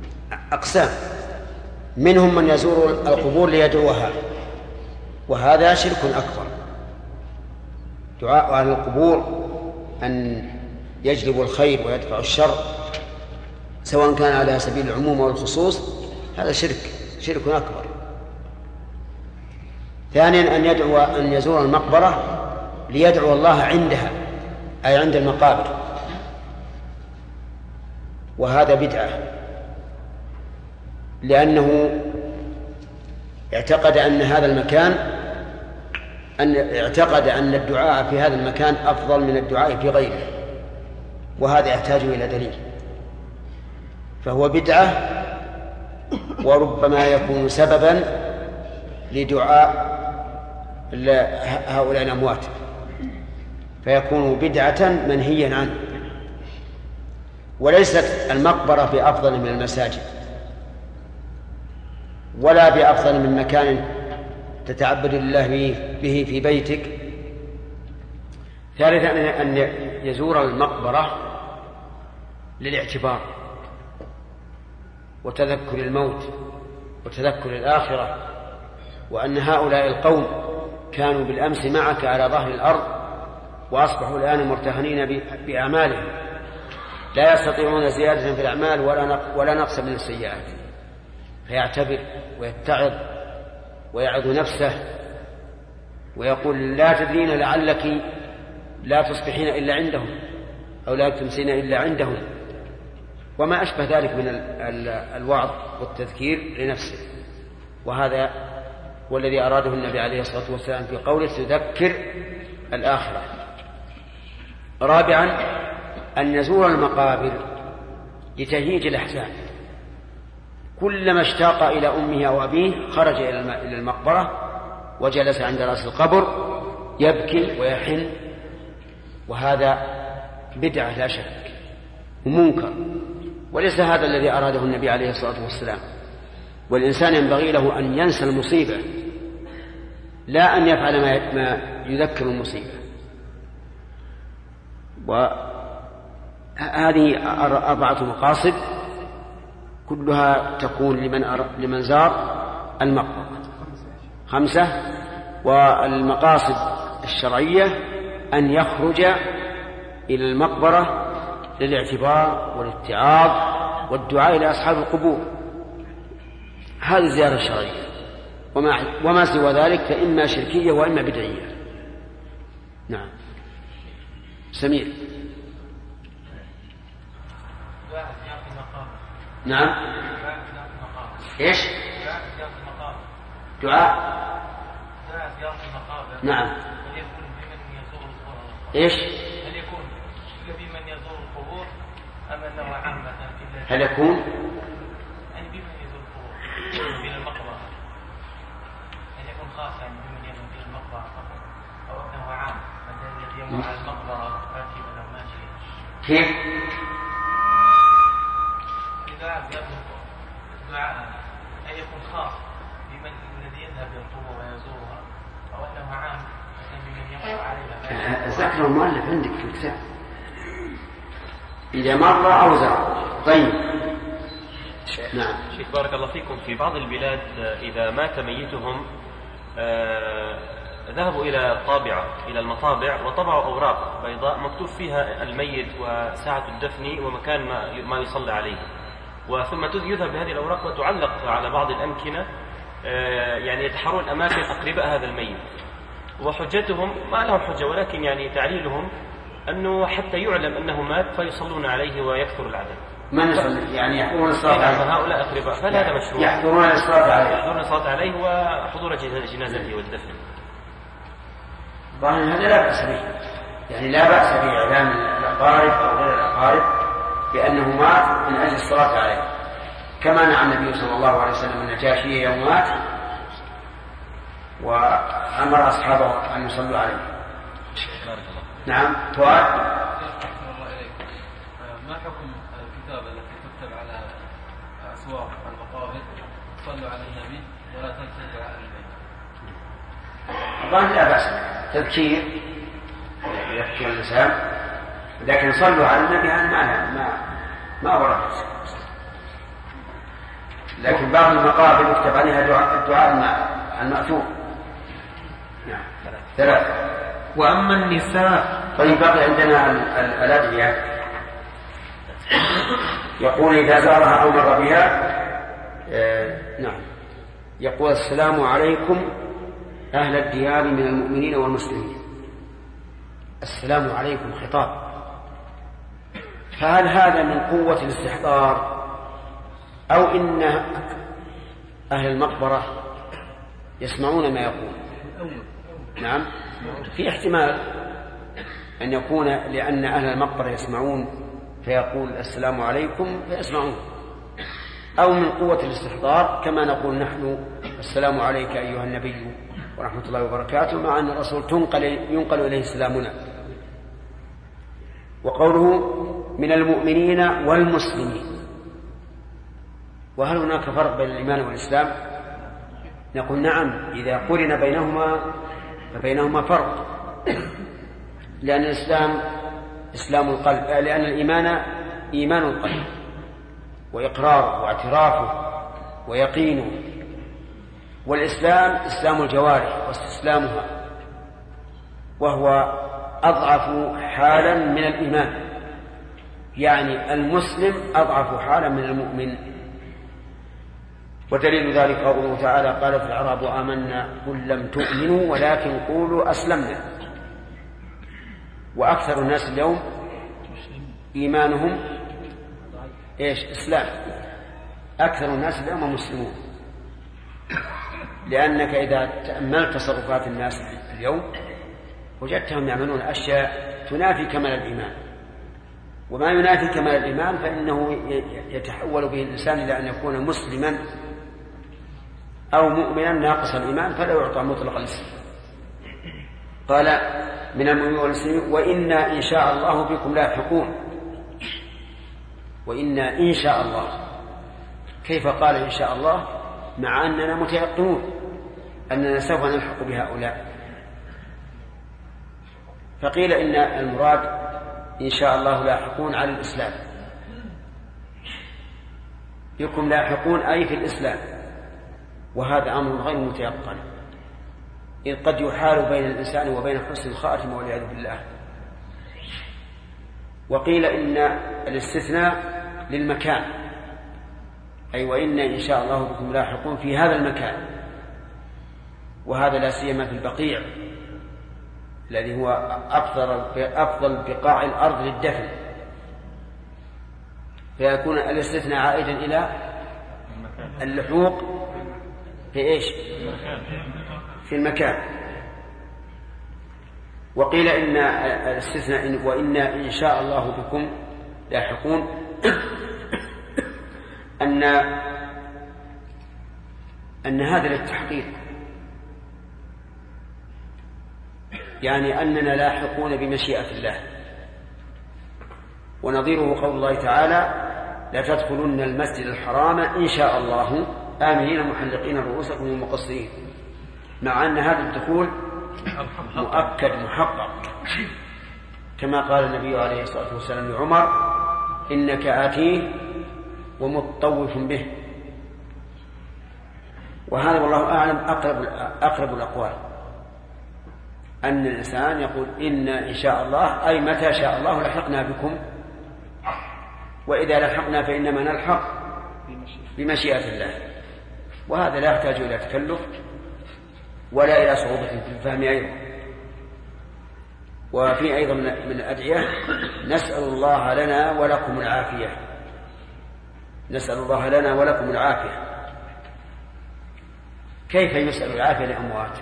Speaker 3: أقسام، منهم من يزور القبور ليدعوها، وهذا شرك أكبر. دعاء أهل القبور أن يجلبوا الخير ويدفعوا الشر سواء كان على سبيل العموم والخصوص، هذا شرك شرك أكبر. ثانيا أن يدعو أن يزور المقبرة ليدعو الله عندها، أي عند المقابر، وهذا بدعة، لأنه اعتقد أن هذا المكان أن اعتقد أن الدعاء في هذا المكان أفضل من الدعاء في غيره، وهذا يحتاج إلى دليل، فهو بدعة، وربما يكون سببا لدعاء هؤلاء الأموات، فيكون بدعة منهيا عنه. وليست المقبرة بأفضل من المساجد، ولا بأفضل من مكان تتعبد لله به في بيتك. ثالثا أن يزور المقبرة للاعتبار وتذكر الموت وتذكر الآخرة، وأن هؤلاء القوم كانوا بالأمس معك على ظهر الأرض وأصبحوا الآن مرتهنين بأعمالهم، لا يستطيعون زيادة في الأعمال ولا نقص من السيئات، فيعتبر ويتعظ ويعظ نفسه ويقول لا تدرين لعلك لا تصبحين إلا عندهم أو لا تمسين إلا عندهم، وما أشبه ذلك من الوعظ والتذكير لنفسه. وهذا والذي أراده النبي عليه الصلاة والسلام في قوله تذكر الآخرة. رابعا أن يزور المقابر لتهييج الأحزان، كلما اشتاق إلى أمه أو أبيه خرج إلى المقبرة وجلس عند رأس القبر يبكي ويحن، وهذا بدعة لا شك ومنكر، وليس هذا الذي أراده النبي عليه الصلاة والسلام. والإنسان ينبغي له أن ينسى المصيبة، لا أن يفعل ما يذكر المصيبة. وهذه أربعة مقاصد كلها تكون لمن أر... لمن زار المقبرة. خمسة. والمقاصد الشرعية أن يخرج إلى المقبرة للاعتبار والاتعاظ والدعاء إلى أصحاب القبور، هذه الزيارة الشرعية، وما, وما سوى ذلك فإما شركية وإما بدعية. نعم. سمير. نعم. ايش؟ دعاء نعم. ايش؟
Speaker 10: هل يكون بمن يزور القبور ام انه عامة؟
Speaker 3: هل يكون؟
Speaker 10: يعني بمن يزور القبور الى المقبرة، هل يكون خاصا بمن يزور الى المقبرة فقط، او انه عام مثلا الذي يمر على المقبرة راكبا او ماشيا؟
Speaker 3: كيف؟
Speaker 10: الدعاء الدعاء هل يكون خاص بمن الذي يذهب الى القبور ويزورها، او انه عام بمن يمر عليها؟
Speaker 3: ذكر المؤلف عندك في الكتاب إذا مر أو زار. طيب. نعم.
Speaker 5: شيخ بارك الله فيكم، في بعض البلاد إذا مات ميتهم آه ذهبوا إلى الطابعة إلى المطابع وطبعوا أوراق بيضاء مكتوب فيها الميت وساعة الدفن ومكان ما, ما يصلى عليه، وثم يذهب بهذه الأوراق وتعلق على بعض الأمكنة، آه يعني يتحرون أماكن أقرباء هذا الميت، وحجتهم ما لهم حجة، ولكن يعني تعليلهم أنه حتى يعلم أنه مات فيصلون عليه ويكثر العدد.
Speaker 3: من يصلي؟ يعني يحضرون الصلاة عليه.
Speaker 5: هؤلاء أقرباء، فهل هذا مشروع؟
Speaker 3: يحضرون الصلاة عليه.
Speaker 5: يحضرون الصلاة عليه وحضور جنازته والدفن.
Speaker 3: طبعا هذا لا بأس به، يعني لا بأس بإعلام الأقارب أو غير الأقارب بأنه مات من أجل الصلاة عليه، كما نعى النبي صلى الله عليه وسلم النجاشي يوم مات وأمر أصحابه أن يصلوا عليه. نعم. فؤاد.
Speaker 11: ما حكم الكتابة التي تكتب على أسواق المقابر صلوا على النبي ولا تنسوا على النبي؟
Speaker 3: طبعا لا بأس، تذكير يذكر الإنسان، لكن صلوا على النبي أنا ما ما ما ورد. لكن بعض المقابر يكتب عليها دعاء, دعاء المأثور. نعم ثلاث.
Speaker 2: وأما النساء.
Speaker 3: طيب بقي عندنا الأدعية. يقول إذا زارها أو مر بها آه نعم يقول السلام عليكم أهل الديار من المؤمنين والمسلمين. السلام عليكم خطاب، فهل هذا من قوة الاستحضار أو إن أهل المقبرة يسمعون ما يقول؟ نعم في احتمال أن يكون لأن أهل المقبرة يسمعون فيقول السلام عليكم فيسمعون، أو من قوة الاستحضار كما نقول نحن السلام عليك أيها النبي ورحمة الله وبركاته، مع أن الرسول تنقل ينقل إليه سلامنا. وقوله من المؤمنين والمسلمين، وهل هناك فرق بين الإيمان والإسلام؟ نقول نعم، إذا قرن بينهما فبينهما فرق، لأن الإسلام إسلام القلب، لأن الإيمان إيمان القلب وإقراره واعترافه ويقينه، والإسلام إسلام الجوارح واستسلامها، وهو أضعف حالا من الإيمان، يعني المسلم أضعف حالا من المؤمن. ودليل ذلك قوله تعالى قالت الأعراب آمنا قل لم تؤمنوا ولكن قولوا أسلمنا. وأكثر الناس اليوم إيمانهم إيش؟ إسلام. أكثر الناس اليوم مسلمون، لأنك إذا تأملت تصرفات الناس اليوم وجدتهم يعملون أشياء تنافي كمال الإيمان، وما ينافي كمال الإيمان فإنه يتحول به الإنسان إلى أن يكون مسلما أو مؤمنا ناقص الإيمان فلا يعطى مطلق الإسلام. قال من المؤمنين والمسلمين وإنا إن شاء الله بكم لاحقون. وإنا إن شاء الله، كيف قال إن شاء الله مع أننا متيقنون أننا سوف نلحق بهؤلاء؟ فقيل إن المراد إن شاء الله لاحقون على الإسلام، بكم لاحقون أي في الإسلام، وهذا أمر غير متيقن، إذ قد يحال بين الإنسان وبين حسن الخاتمة والعياذ بالله. وقيل إن الاستثناء للمكان، أي وإن إن شاء الله بكم لاحقون في هذا المكان، وهذا لا سيما في البقيع الذي هو أفضل أفضل بقاع الأرض للدفن، فيكون الاستثناء عائدا إلى اللحوق في إيش؟ في المكان. وقيل إن الاستثناء وإنا إن شاء الله بكم لاحقون أن أن هذا للتحقيق، يعني أننا لاحقون بمشيئة الله. ونظيره قول الله تعالى لا تدخلن المسجد الحرام إن شاء الله آمنين محلقين رؤوسكم ومقصرين، مع أن هذا الدخول مؤكد محقق، كما قال النبي عليه الصلاة والسلام لعمر إنك آتيه ومطوف به. وهذا والله أعلم أقرب, أقرب الأقوال، أن الإنسان يقول إن إن شاء الله أي متى شاء الله لحقنا بكم، وإذا لحقنا فإنما نلحق بمشيئة الله. وهذا لا يحتاج إلى تكلف ولا إلى صعوبة في الفهم أيضا. وفي أيضا من الأدعية نسأل الله لنا ولكم العافية، نسأل الله لنا ولكم العافية. كيف يسأل العافية لأموات؟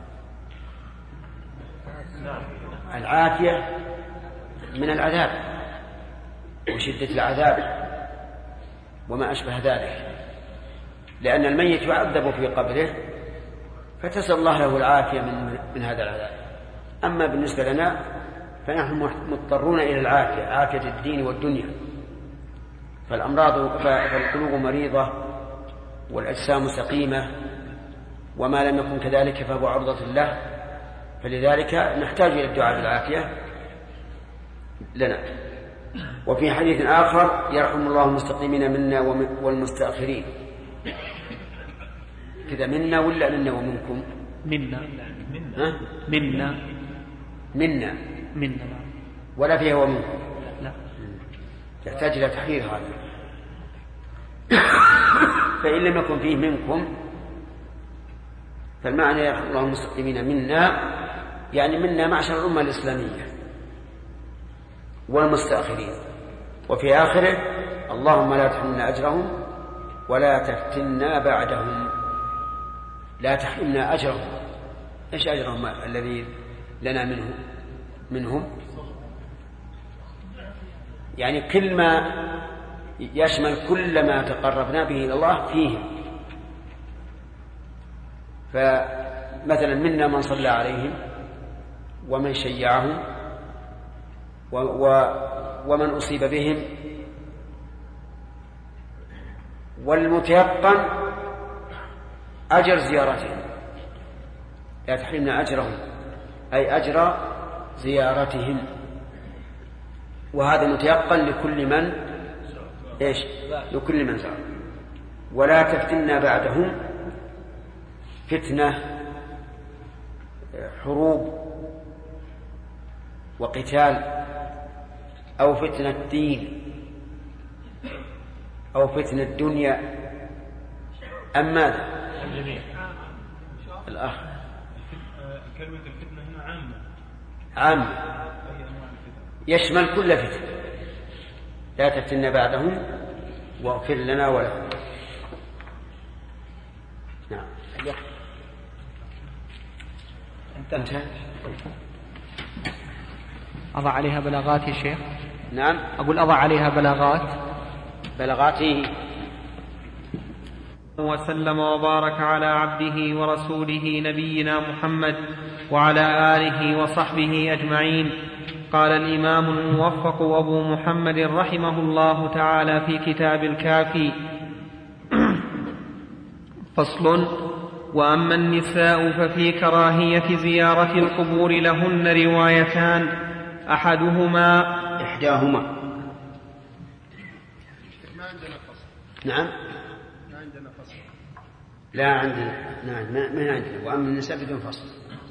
Speaker 3: العافية من العذاب وشدة العذاب وما أشبه ذلك، لأن الميت يعذب في قبره فتسأل الله له العافية من, من هذا العذاب. أما بالنسبة لنا فنحن مضطرون إلى العافية، عافية الدين والدنيا. فالأمراض فالقلوب مريضة والأجسام سقيمة، وما لم يكن كذلك فهو عرضة له، فلذلك نحتاج إلى الدعاء بالعافية لنا. وفي حديث آخر يرحم الله المستقيمين منا والمستأخرين، كذا منا ولا منا ومنكم؟
Speaker 1: منا
Speaker 3: ها؟
Speaker 1: منا
Speaker 3: منا
Speaker 1: منا
Speaker 3: ولا فيها ومنكم؟
Speaker 1: لا،
Speaker 3: يحتاج إلى تحرير هذا. فإن لم يكن فيه منكم فالمعنى يرحم الله المستقيمين منا، يعني منا معشر الأمة الإسلامية والمستأخرين. وفي آخره اللهم لا تحرمنا أجرهم ولا تفتنا بعدهم. لا تحرمنا أجرهم. إيش أجرهم الذي لنا منه منهم؟ يعني كل ما يشمل كل ما تقربنا به إلى الله فيهم. فمثلا منا من صلى عليهم ومن شيعهم و و ومن أصيب بهم، والمتيقن أجر زيارتهم. لا تحرمنا أجرهم أي أجر زيارتهم، وهذا متيقن لكل من إيش؟ لكل من زار. ولا تفتنا بعدهم، فتنة حروب وقتال أو فتنة دين أو فتنة الدنيا. أم ماذا؟ الأخ
Speaker 6: كلمة الفتنة هنا عامة
Speaker 3: عامة يشمل كل فتنة. لا تفتنا بعدهم واغفر لنا ولهم. نعم.
Speaker 2: انتهى. أضع عليها بلاغات يا شيخ؟
Speaker 3: نعم.
Speaker 2: أقول أضع عليها بلاغات.
Speaker 3: بلاغاته.
Speaker 2: وسلم وبارك على عبده ورسوله نبينا محمد وعلى آله وصحبه أجمعين. قال الإمام الموفق أبو محمد رحمه الله تعالى في كتاب الكافي: فصل: وأما النساء ففي كراهية زيارة القبور لهن روايتان، أحدهما
Speaker 3: إحداهما
Speaker 8: ما عندنا فصل.
Speaker 3: نعم
Speaker 8: ما عندنا فصل.
Speaker 3: لا عندنا. نعم ما عندنا. وأما النساء بدون فصل.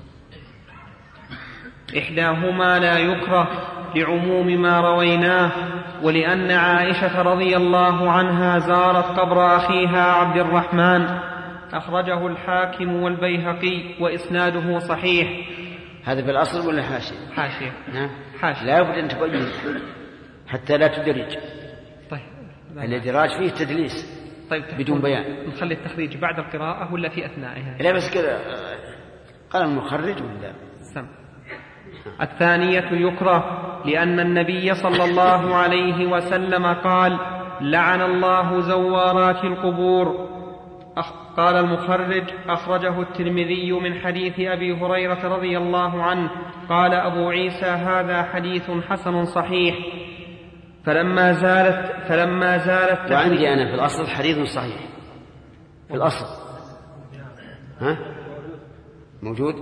Speaker 2: إحداهما لا يكره لعموم ما رويناه، ولأن عائشة رضي الله عنها زارت قبر أخيها عبد الرحمن، أخرجه الحاكم والبيهقي وإسناده صحيح.
Speaker 3: هذا بالأصل ولا حاشية؟
Speaker 2: حاشية.
Speaker 3: نعم
Speaker 2: حاشية.
Speaker 3: لا بد أن تبين حتى لا تدرج.
Speaker 2: طيب
Speaker 3: الإدراج فيه تدليس.
Speaker 2: طيب
Speaker 3: بدون بيان.
Speaker 2: نخلي التخريج بعد القراءة ولا في أثنائها؟
Speaker 3: لا بس كذا قال المخرج ولا
Speaker 2: سم. الثانية يكره لأن النبي صلى الله عليه وسلم قال: لعن الله زوارات القبور. قال المخرج: أخرجه الترمذي من حديث أبي هريرة رضي الله عنه. قال أبو عيسى: هذا حديث حسن صحيح. فلما زالت فلما زالت
Speaker 3: وعندي أنا في الأصل حديث صحيح في الأصل. ها موجود.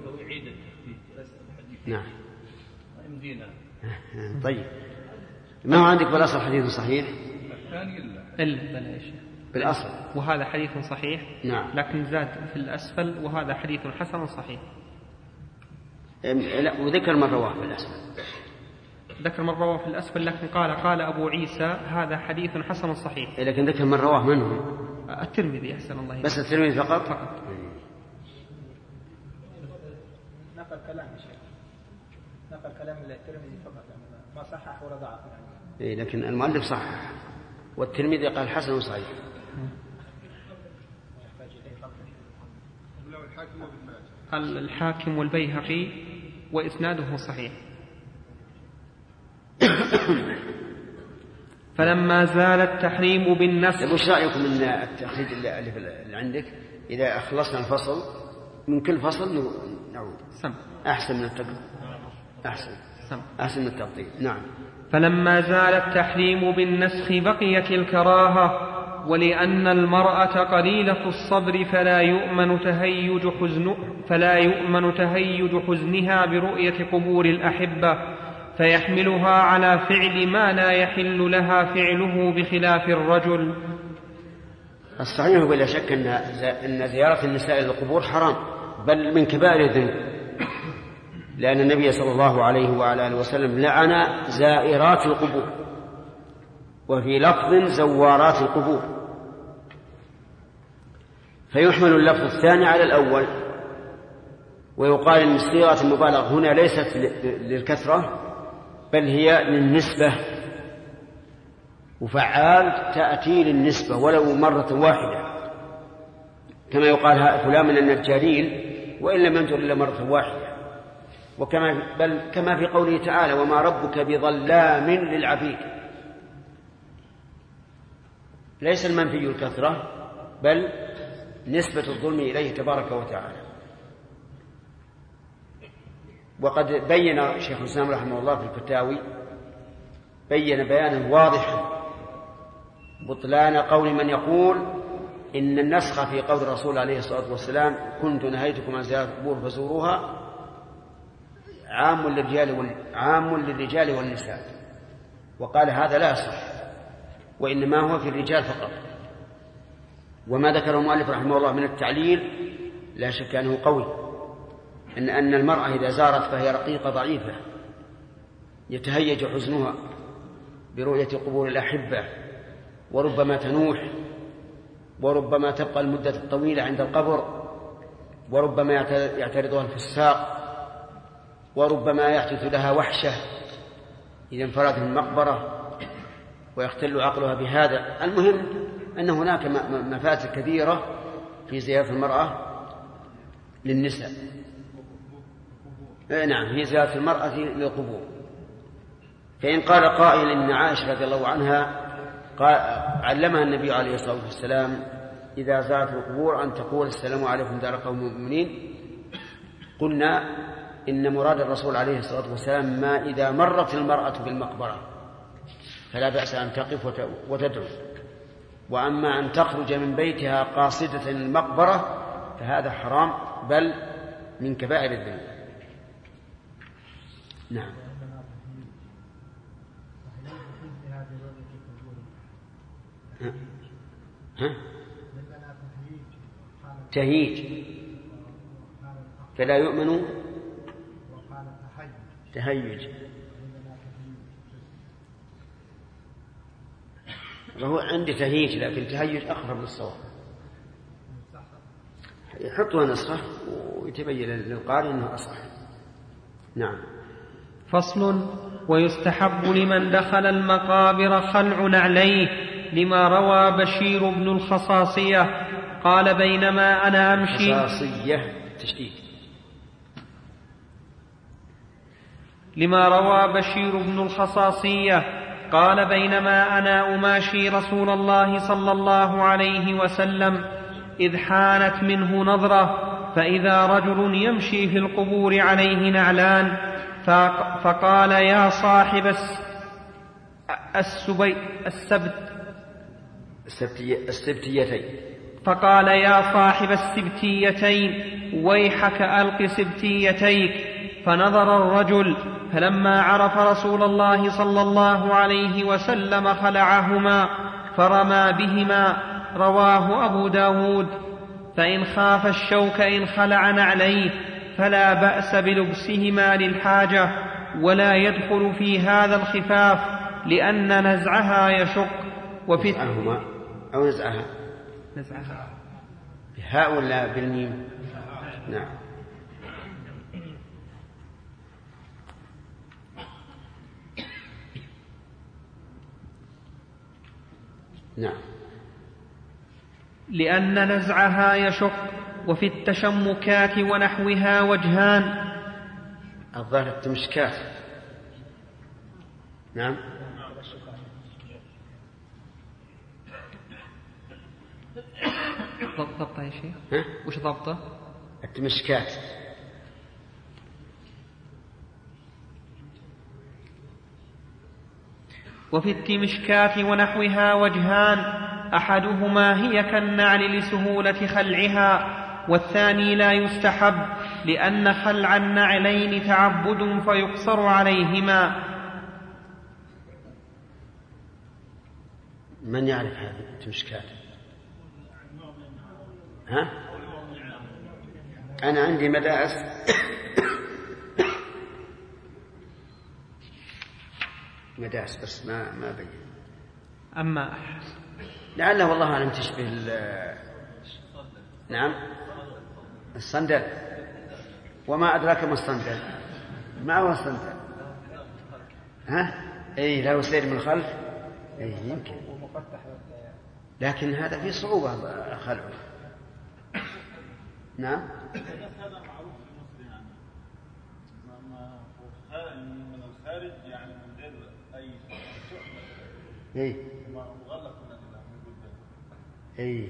Speaker 3: نعم. طيب ما هو عندك بالأصل حديث صحيح؟
Speaker 2: إلا بلاش
Speaker 3: بالأصل.
Speaker 2: وهذا حديث صحيح.
Speaker 3: نعم.
Speaker 2: لكن زاد في الأسفل: وهذا حديث حسن صحيح.
Speaker 3: لا وذكر من رواه في الأسفل.
Speaker 2: ذكر من رواه في الأسفل، لكن قال قال أبو عيسى: هذا حديث حسن صحيح.
Speaker 3: لكن ذكر من رواه منه
Speaker 2: الترمذي. أحسن الله.
Speaker 3: بس الترمذي فقط.
Speaker 2: فقط.
Speaker 9: نقل كلام يا شيخ. نقل كلام الترمذي فقط، ما صحح ولا ضعف يعني.
Speaker 3: إيه لكن المؤلف صحح والترمذي قال حسن صحيح.
Speaker 2: قال الحاكم والبيهقي وإسناده صحيح. فلما زال التحريم بالنسخ.
Speaker 3: وش رأيكم من التخريج اللي عندك؟ إذا أخلصنا الفصل من كل فصل نعود.
Speaker 2: سم.
Speaker 3: أحسن من التقديم. أحسن.
Speaker 2: سم.
Speaker 3: أحسن من التقديم. نعم.
Speaker 2: فلما زال التحريم بالنسخ بقيت الكراهة، ولأن المرأة قليلة الصبر فلا يؤمن تهيج حزن فلا يؤمن تهيج حزنها برؤية قبور الأحبة، فيحملها على فعل ما لا يحل لها فعله بخلاف الرجل.
Speaker 3: الصحيح بلا شك أن أن زيارة النساء للقبور حرام، بل من كبائر الذنوب، لأن النبي صلى الله عليه وعلى آله وسلم لعن زائرات القبور، وفي لفظ زوارات القبور، فيحمل اللفظ الثاني على الأول، ويقال أن صيغة المبالغة هنا ليست للكثرة بل هي للنسبة، وفعال تأتي للنسبة ولو مرة واحدة، كما يقال فلان من النجارين وإن لم ينجر إلا مرة واحدة، وكما بل كما في قوله تعالى وما ربك بظلام للعبيد، ليس المنفي الكثرة بل نسبة الظلم إليه تبارك وتعالى. وقد بين شيخ الإسلام رحمه الله في الفتاوي بين بيانا واضحا بطلان قول من يقول إن النسخ في قول الرسول عليه الصلاة والسلام كنت نهيتكم عن زيارة القبور فزوروها عام للرجال وال... عام للرجال والنساء، وقال هذا لا يصح، وإنما هو في الرجال فقط. وما ذكر المؤلف رحمه الله من التعليل لا شك أنه قوي، أن أن المرأة إذا زارت فهي رقيقة ضعيفة يتهيج حزنها برؤية قبور الأحبة، وربما تنوح، وربما تبقى المدة الطويلة عند القبر، وربما يعترضها الفساق، وربما يحدث لها وحشة إذا انفردت من المقبرة ويختل عقلها بهذا. المهم أن هناك مفاسد كبيرة في زيارة المرأة للنساء. نعم، هي زيارة المرأة للقبور. فإن قال قائل إن عائشة رضي الله عنها علمها النبي عليه الصلاة والسلام إذا زارت القبور أن تقول السلام عليكم دار قوم مؤمنين، قلنا إن مراد الرسول عليه الصلاة والسلام ما إذا مرت المرأة بالمقبرة فلا بأس أن تقف وتدعو، وأما أن تخرج من بيتها قاصدة المقبرة فهذا حرام بل من كبائر الذنوب. نعم. ها؟ ها؟ تهيج فلا يؤمن تهيج، وهو عندي تهيج لكن تهيج أقرب للصواب. يحطها نسخة ويتبين للقارئ أنه أصح. نعم.
Speaker 2: فصل. ويستحب لمن دخل المقابر خلع نعليه، لما روى بشير بن الخصاصية قال بينما أنا أمشي
Speaker 3: خصاصية تشديد
Speaker 2: لما روى بشير بن الخصاصية قال بينما أنا أماشي رسول الله صلى الله عليه وسلم إذ حانت منه نظرة فإذا رجل يمشي في القبور عليه نعلان، فقال يا صاحب السبي السبت
Speaker 3: السبتيتين
Speaker 2: فقال يا صاحب السبتيتين ويحك ألق سبتيتيك. فنظر الرجل فلما عرف رسول الله صلى الله عليه وسلم خلعهما فرمى بهما. رواه أبو داود. فإن خاف الشوك إن خلع نعليه فلا بأس بلبسهما للحاجة، ولا يدخل في هذا الخفاف لأن نزعها يشق. وفي
Speaker 3: نزعهما أو نزعها
Speaker 2: نزعها
Speaker 3: بهاء ولا بالميم؟ نعم. نعم.
Speaker 2: لأن نزعها يشق. وفي التشمكات ونحوها وجهان.
Speaker 3: الظاهر التمشكات. نعم.
Speaker 2: ضبطه يا شيخ؟ وش ضبطه؟
Speaker 3: التمشكات.
Speaker 2: وفي التمشكات ونحوها وجهان، أحدهما هي كالنعل لسهولة خلعها، والثاني لا يستحب لأن خلع النعلين تعبد فيقصر عليهما.
Speaker 3: من يعرف هذه التمشكات؟ ها؟ أنا عندي مدارس مدارس بس ما ما بين.
Speaker 2: أما
Speaker 3: لعله والله أعلم تشبه نعم الصندل. وما أدراك ما الصندل؟ ما هو الصندل؟ ها؟ أي لا يسير من الخلف. أي يمكن، لكن هذا فيه صعوبة خلعه. نعم.
Speaker 12: هذا معروف في مصر يعني من الخارج يعني من غير أي شيء.
Speaker 3: إيه.
Speaker 12: مغلق من الجلدان.
Speaker 3: إيه.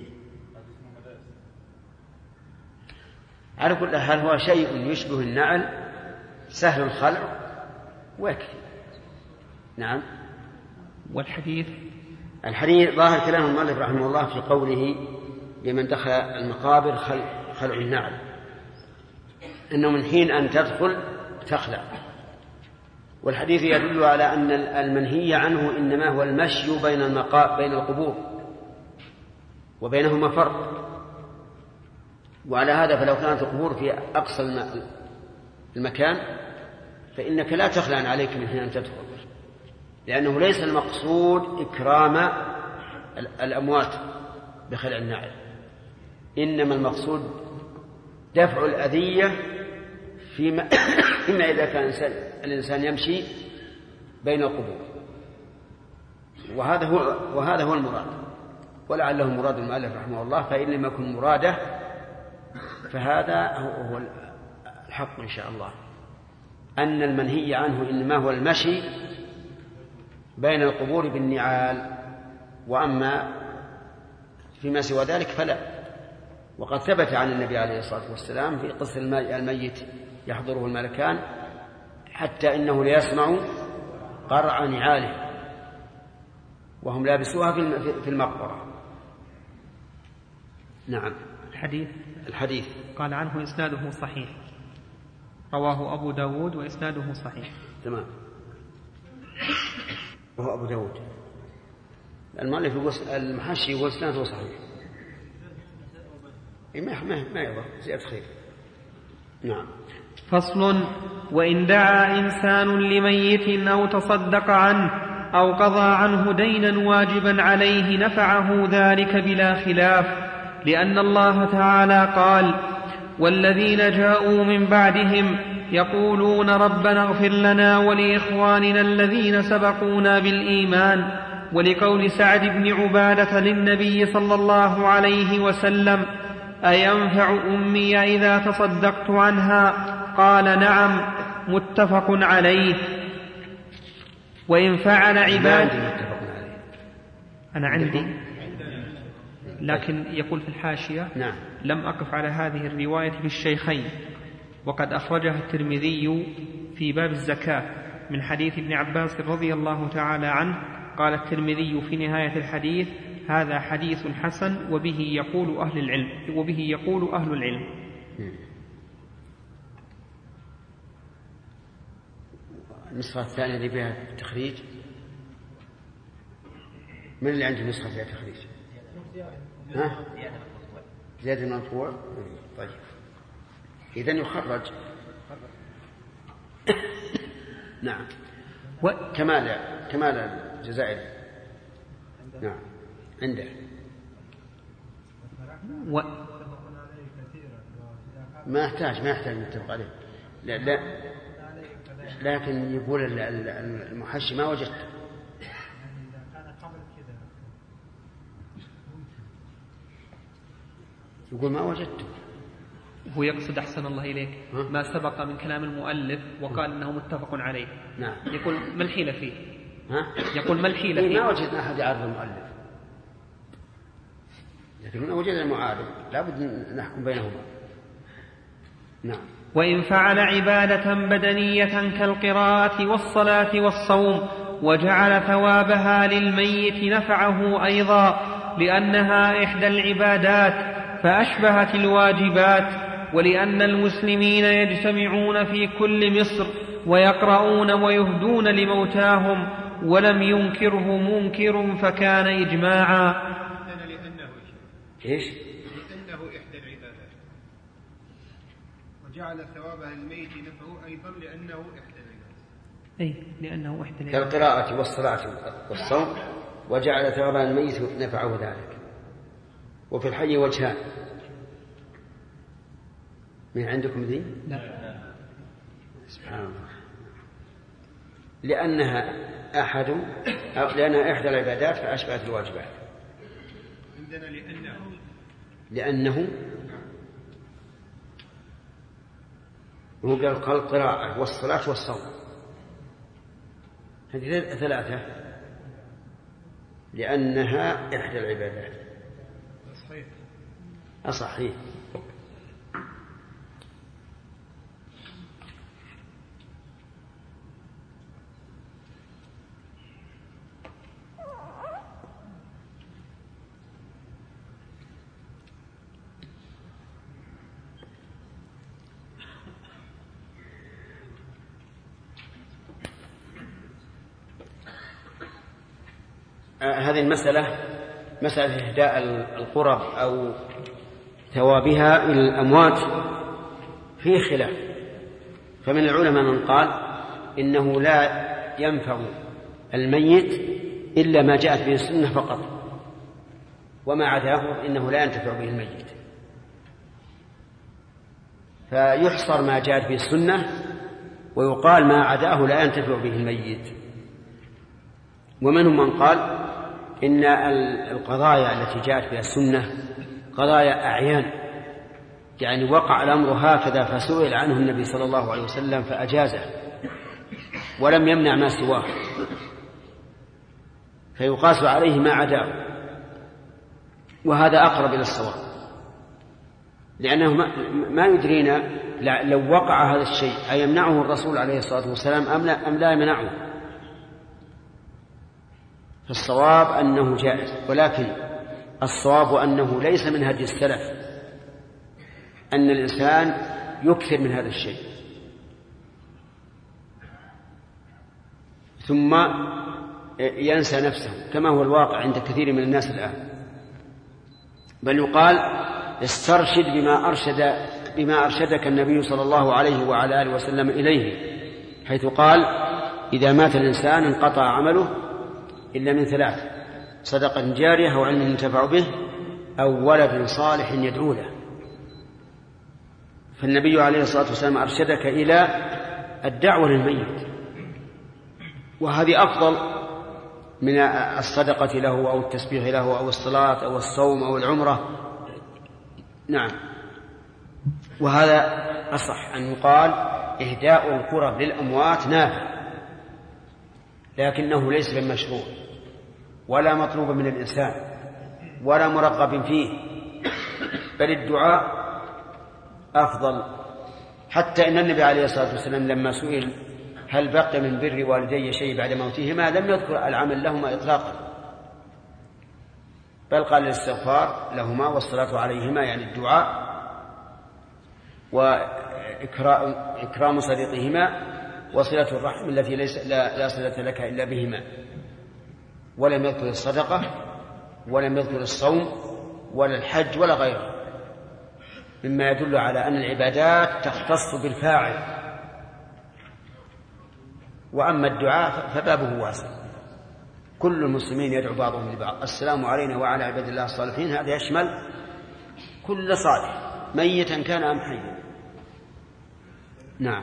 Speaker 3: على كل حال هو شيء يشبه النعل سهل الخلع ويكفي. نعم.
Speaker 2: والحديث
Speaker 3: الحديث ظاهر كلام المؤلف رحمه الله في قوله لمن دخل المقابر خلع, خلع النعل، إنه من حين أن تدخل تخلع. والحديث يدل على أن المنهي عنه إنما هو المشي بين المقا... بين القبور وبينهما فرق. وعلى هذا فلو كانت القبور في أقصى المكان فإنك لا تخلع عليك من حين أن تدخل، لأنه ليس المقصود إكرام الأموات بخلع النعل، إنما المقصود دفع الأذية فيما, فيما إذا كان الإنسان يمشي بين القبور. وهذا هو, وهذا هو المراد، ولعله مراد المؤلف رحمه الله، فإن لم يكن مراده فهذا هو الحق إن شاء الله، أن المنهي عنه إنما هو المشي بين القبور بالنعال، وأما فيما سوى ذلك فلا. وقد ثبت عن النبي عليه الصلاة والسلام في قصة الميت يحضره الملكان حتى إنه ليسمع قرع نعاله وهم لابسوها في المقبرة. نعم.
Speaker 2: الحديث
Speaker 3: الحديث
Speaker 2: قال عنه إسناده صحيح، رواه أبو داود وإسناده صحيح.
Speaker 3: تمام. وهو أبو داود. المؤلف يقول المحشي يقول إسناده صحيح. ما ما ما يضر زيادة خير. نعم.
Speaker 2: فصل. وإن دعا إنسان لميت أو تصدق عنه أو قضى عنه دينا واجبا عليه نفعه ذلك بلا خلاف، لأن الله تعالى قال: والذين جاءوا من بعدهم يقولون ربنا اغفر لنا ولإخواننا الذين سبقونا بالإيمان، ولقول سعد بن عبادة للنبي صلى الله عليه وسلم: أينفع أمي إذا تصدقت عنها؟ قال: نعم. متفق عليه. وإن فعل عباد أنا عندي، لكن يقول في الحاشية:
Speaker 3: نعم.
Speaker 2: لم أقف على هذه الرواية في الشيخين، وقد أخرجها الترمذي في باب الزكاة من حديث ابن عباس رضي الله تعالى عنه. قال الترمذي في نهاية الحديث: هذا حديث حسن وبه يقول أهل العلم وبه يقول أهل العلم.
Speaker 3: النسخة الثانية اللي فيها تخريج، من اللي عنده نسخة فيها تخريج؟ ها؟ زيادة المطبوع. طيب إذن يخرج. نعم. كمال كمال الجزائري. نعم عنده.
Speaker 2: و...
Speaker 3: ما يحتاج ما يحتاج نتفق عليه. لا لا لكن يقول المحشي ما وجدت. يقول ما وجدته.
Speaker 2: هو يقصد أحسن الله إليك ما سبق من كلام المؤلف وقال إنه متفق عليه.
Speaker 3: نعم.
Speaker 2: يقول ما الحيلة فيه؟
Speaker 3: ها؟
Speaker 2: يقول ما الحيلة فيه؟
Speaker 3: ما وجدنا أحد يعرض المؤلف، لكن وجدنا المعارض لابد نحكم بينهما. نعم.
Speaker 2: وإن فعل عبادة بدنية كالقراءة والصلاة والصوم وجعل ثوابها للميت نفعه أيضا، لأنها إحدى العبادات فأشبهت الواجبات، ولأن المسلمين يجتمعون في كل مصر ويقرؤون ويهدون لموتاهم ولم ينكره منكر فكان إجماعا.
Speaker 8: لأنه
Speaker 3: إيش؟
Speaker 8: لأنه إحدى وجعل ثوابها الميت نفعه أيضا لأنه إحدى العبادات.
Speaker 2: أي لأنه إحدى العبادات
Speaker 3: كالقراءة والصلاة والصوم، وجعل ثوابها الميت نفعه ذلك. وفي الحي وجهان. من عندكم ذي؟
Speaker 2: لا.
Speaker 3: سبحان الله. لأنها أحد أو لأنها إحدى العبادات فأشبهت الواجبات.
Speaker 8: عندنا لأنه
Speaker 3: لأنه هو قال القراءة والصلاة والصوم، هذه ثلاثة لأنها إحدى العبادات.
Speaker 8: صحيح.
Speaker 3: أصحيح. هذه المسألة مسألة إهداء القرب أو ثوابها إلى الأموات فيه خلاف، فمن العلماء من قال إنه لا ينفع الميت إلا ما جاءت به السنة فقط، وما عداه إنه لا ينتفع به الميت، فيحصر ما جاءت به السنة ويقال ما عداه لا ينتفع به الميت. ومنهم من قال إن القضايا التي جاءت بها السنة قضايا أعيان، يعني وقع الأمر هكذا فسئل عنه النبي صلى الله عليه وسلم فأجازه ولم يمنع ما سواه، فيقاس عليه ما عداه، وهذا أقرب إلى الصواب، لأنه ما يدرينا لو وقع هذا الشيء أيمنعه الرسول عليه الصلاة والسلام أم لا, أم لا يمنعه. فالصواب أنه جائز، ولكن الصواب أنه ليس من هدي السلف أن الإنسان يكثر من هذا الشيء ثم ينسى نفسه كما هو الواقع عند كثير من الناس الآن، بل يقال استرشد بما أرشد بما أرشدك النبي صلى الله عليه وعلى آله وسلم إليه، حيث قال إذا مات الإنسان انقطع عمله إلا من ثلاث: صدقة جارية أو علم ينتفع به أو ولد صالح يدعو له. فالنبي عليه الصلاة والسلام أرشدك إلى الدعوة للميت، وهذه أفضل من الصدقة له أو التسبيح له أو الصلاة أو الصوم أو العمرة. نعم، وهذا أصح أن يقال إهداء القرب للأموات نافع، لكنه ليس بالمشروع ولا مطلوب من الإنسان ولا مرغب فيه، بل الدعاء أفضل. حتى إن النبي عليه الصلاة والسلام لما سئل هل بقي من بر والدي شيء بعد موتهما لم يذكر العمل لهما إطلاقا، بل قال الاستغفار لهما والصلاة عليهما، يعني الدعاء وإكرام صديقهما وصلة الرحم التي ليس لا, لا صلة لك إلا بهما. ولم يذكر الصدقة ولم يذكر الصوم ولا الحج ولا غيره، مما يدل على أن العبادات تختص بالفاعل، وأما الدعاء فبابه واسع، كل المسلمين يدعو بعضهم لبعض السلام علينا وعلى عباد الله الصالحين، هذا يشمل كل صالح ميتا كان أم حيا. نعم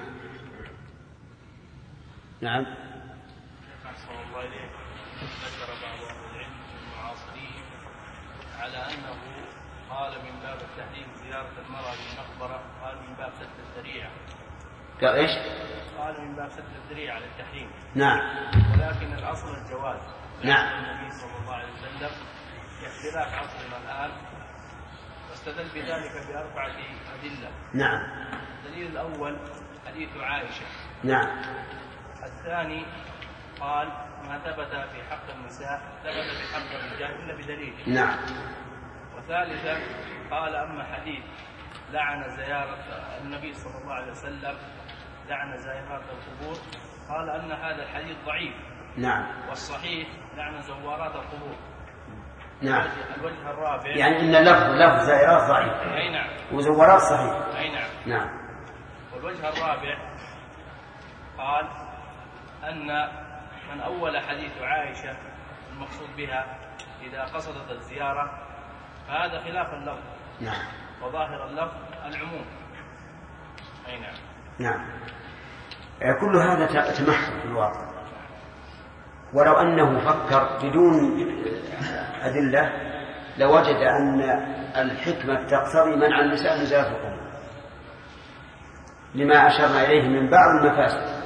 Speaker 3: نعم.
Speaker 13: أحسن الله إليك. ذكر بعض أهل العلم المعاصرين على أنه قال من باب التحريم زيارة المرأة بالمقبرة، قال من باب سد الذريعة.
Speaker 3: قال إيش؟
Speaker 13: قال من باب سد الذريعة للتحريم.
Speaker 3: نعم.
Speaker 13: ولكن الأصل الجواز.
Speaker 3: نعم.
Speaker 13: النبي صلى الله عليه وسلم باختلاف عصرنا الآن، واستدل بذلك بأربعة أدلة.
Speaker 3: نعم.
Speaker 13: الدليل الأول حديث عائشة.
Speaker 3: نعم.
Speaker 13: الثاني قال ما ثبت في حق النساء ثبت في حق الرجال إلا بدليل.
Speaker 3: نعم.
Speaker 13: وثالثا قال أما حديث لعن زيارة النبي صلى الله عليه وسلم لعن زائرات القبور، قال أن هذا الحديث ضعيف.
Speaker 3: نعم.
Speaker 13: والصحيح لعن زوارات القبور.
Speaker 3: نعم.
Speaker 13: الوجه الرابع
Speaker 3: يعني إن لفظ لفظ زائرات ضعيف.
Speaker 13: أي نعم.
Speaker 3: وزوارات صحيح.
Speaker 13: أي نعم.
Speaker 3: نعم.
Speaker 13: والوجه الرابع قال أن من أول حديث عائشة المقصود بها إذا قصدت الزيارة فهذا خلاف اللفظ.
Speaker 3: نعم.
Speaker 13: وظاهر اللفظ العموم. أي نعم.
Speaker 3: نعم. كل هذا تمحض في الواقع، ولو أنه فكر بدون أدلة لوجد أن الحكمة تقتضي منع النساء من زيارة القبور لما أشرنا إليه من بعض المفاسد.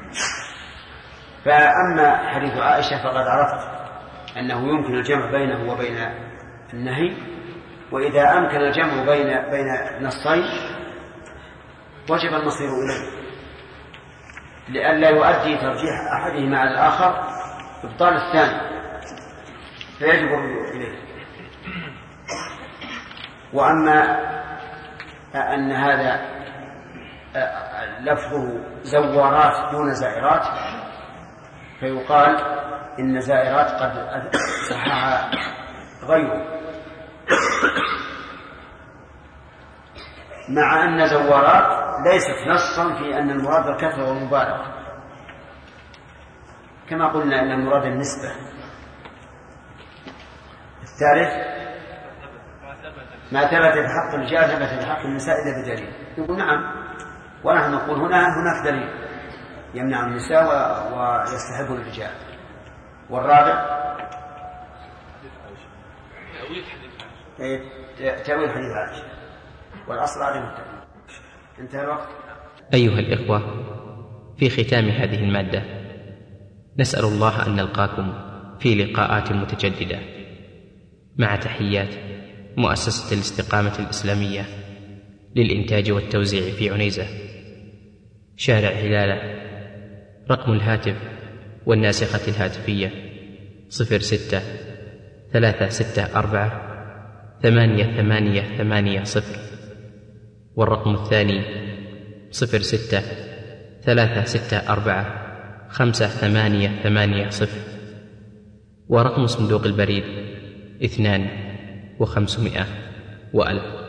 Speaker 3: فأما حديث عائشة فقد عرفت أنه يمكن الجمع بينه وبين النهي، وإذا أمكن الجمع بين بين نصين وجب المصير إليه لئلا يؤدي ترجيح أحدهما على الآخر إبطال الثاني، فيجب الرجوع إليه. وأما أن هذا لفظه زوارات دون زائرات فيقال إن زائرات قد صحح غيره، مع أن زوارات ليست نصا في أن المراد الكثرة والمبالغة، كما قلنا أن المراد النسبة. الثالث ما ثبت بحق الرجال ثبت بحق النساء إلا بدليل. يقول نعم، ونحن نقول هنا هناك دليل يمنع النساء ويستحب الرجال. والرابع تأويل حديث عائشة، والأصل عدم التأويل. انتهى الوقت.
Speaker 1: أيها الإخوة، في ختام هذه المادة نسأل الله أن نلقاكم في لقاءات متجددة، مع تحيات مؤسسة الاستقامة الإسلامية للإنتاج والتوزيع في عنيزة، شارع هلالة. رقم الهاتف والناسخة الهاتفية صفر ستة ثلاثة ستة أربعة ثمانية ثمانية ثمانية صفر، والرقم الثاني صفر ستة ثلاثة ستة أربعة خمسة ثمانية ثمانية صفر، ورقم صندوق البريد اثنان وخمسمائة وألف.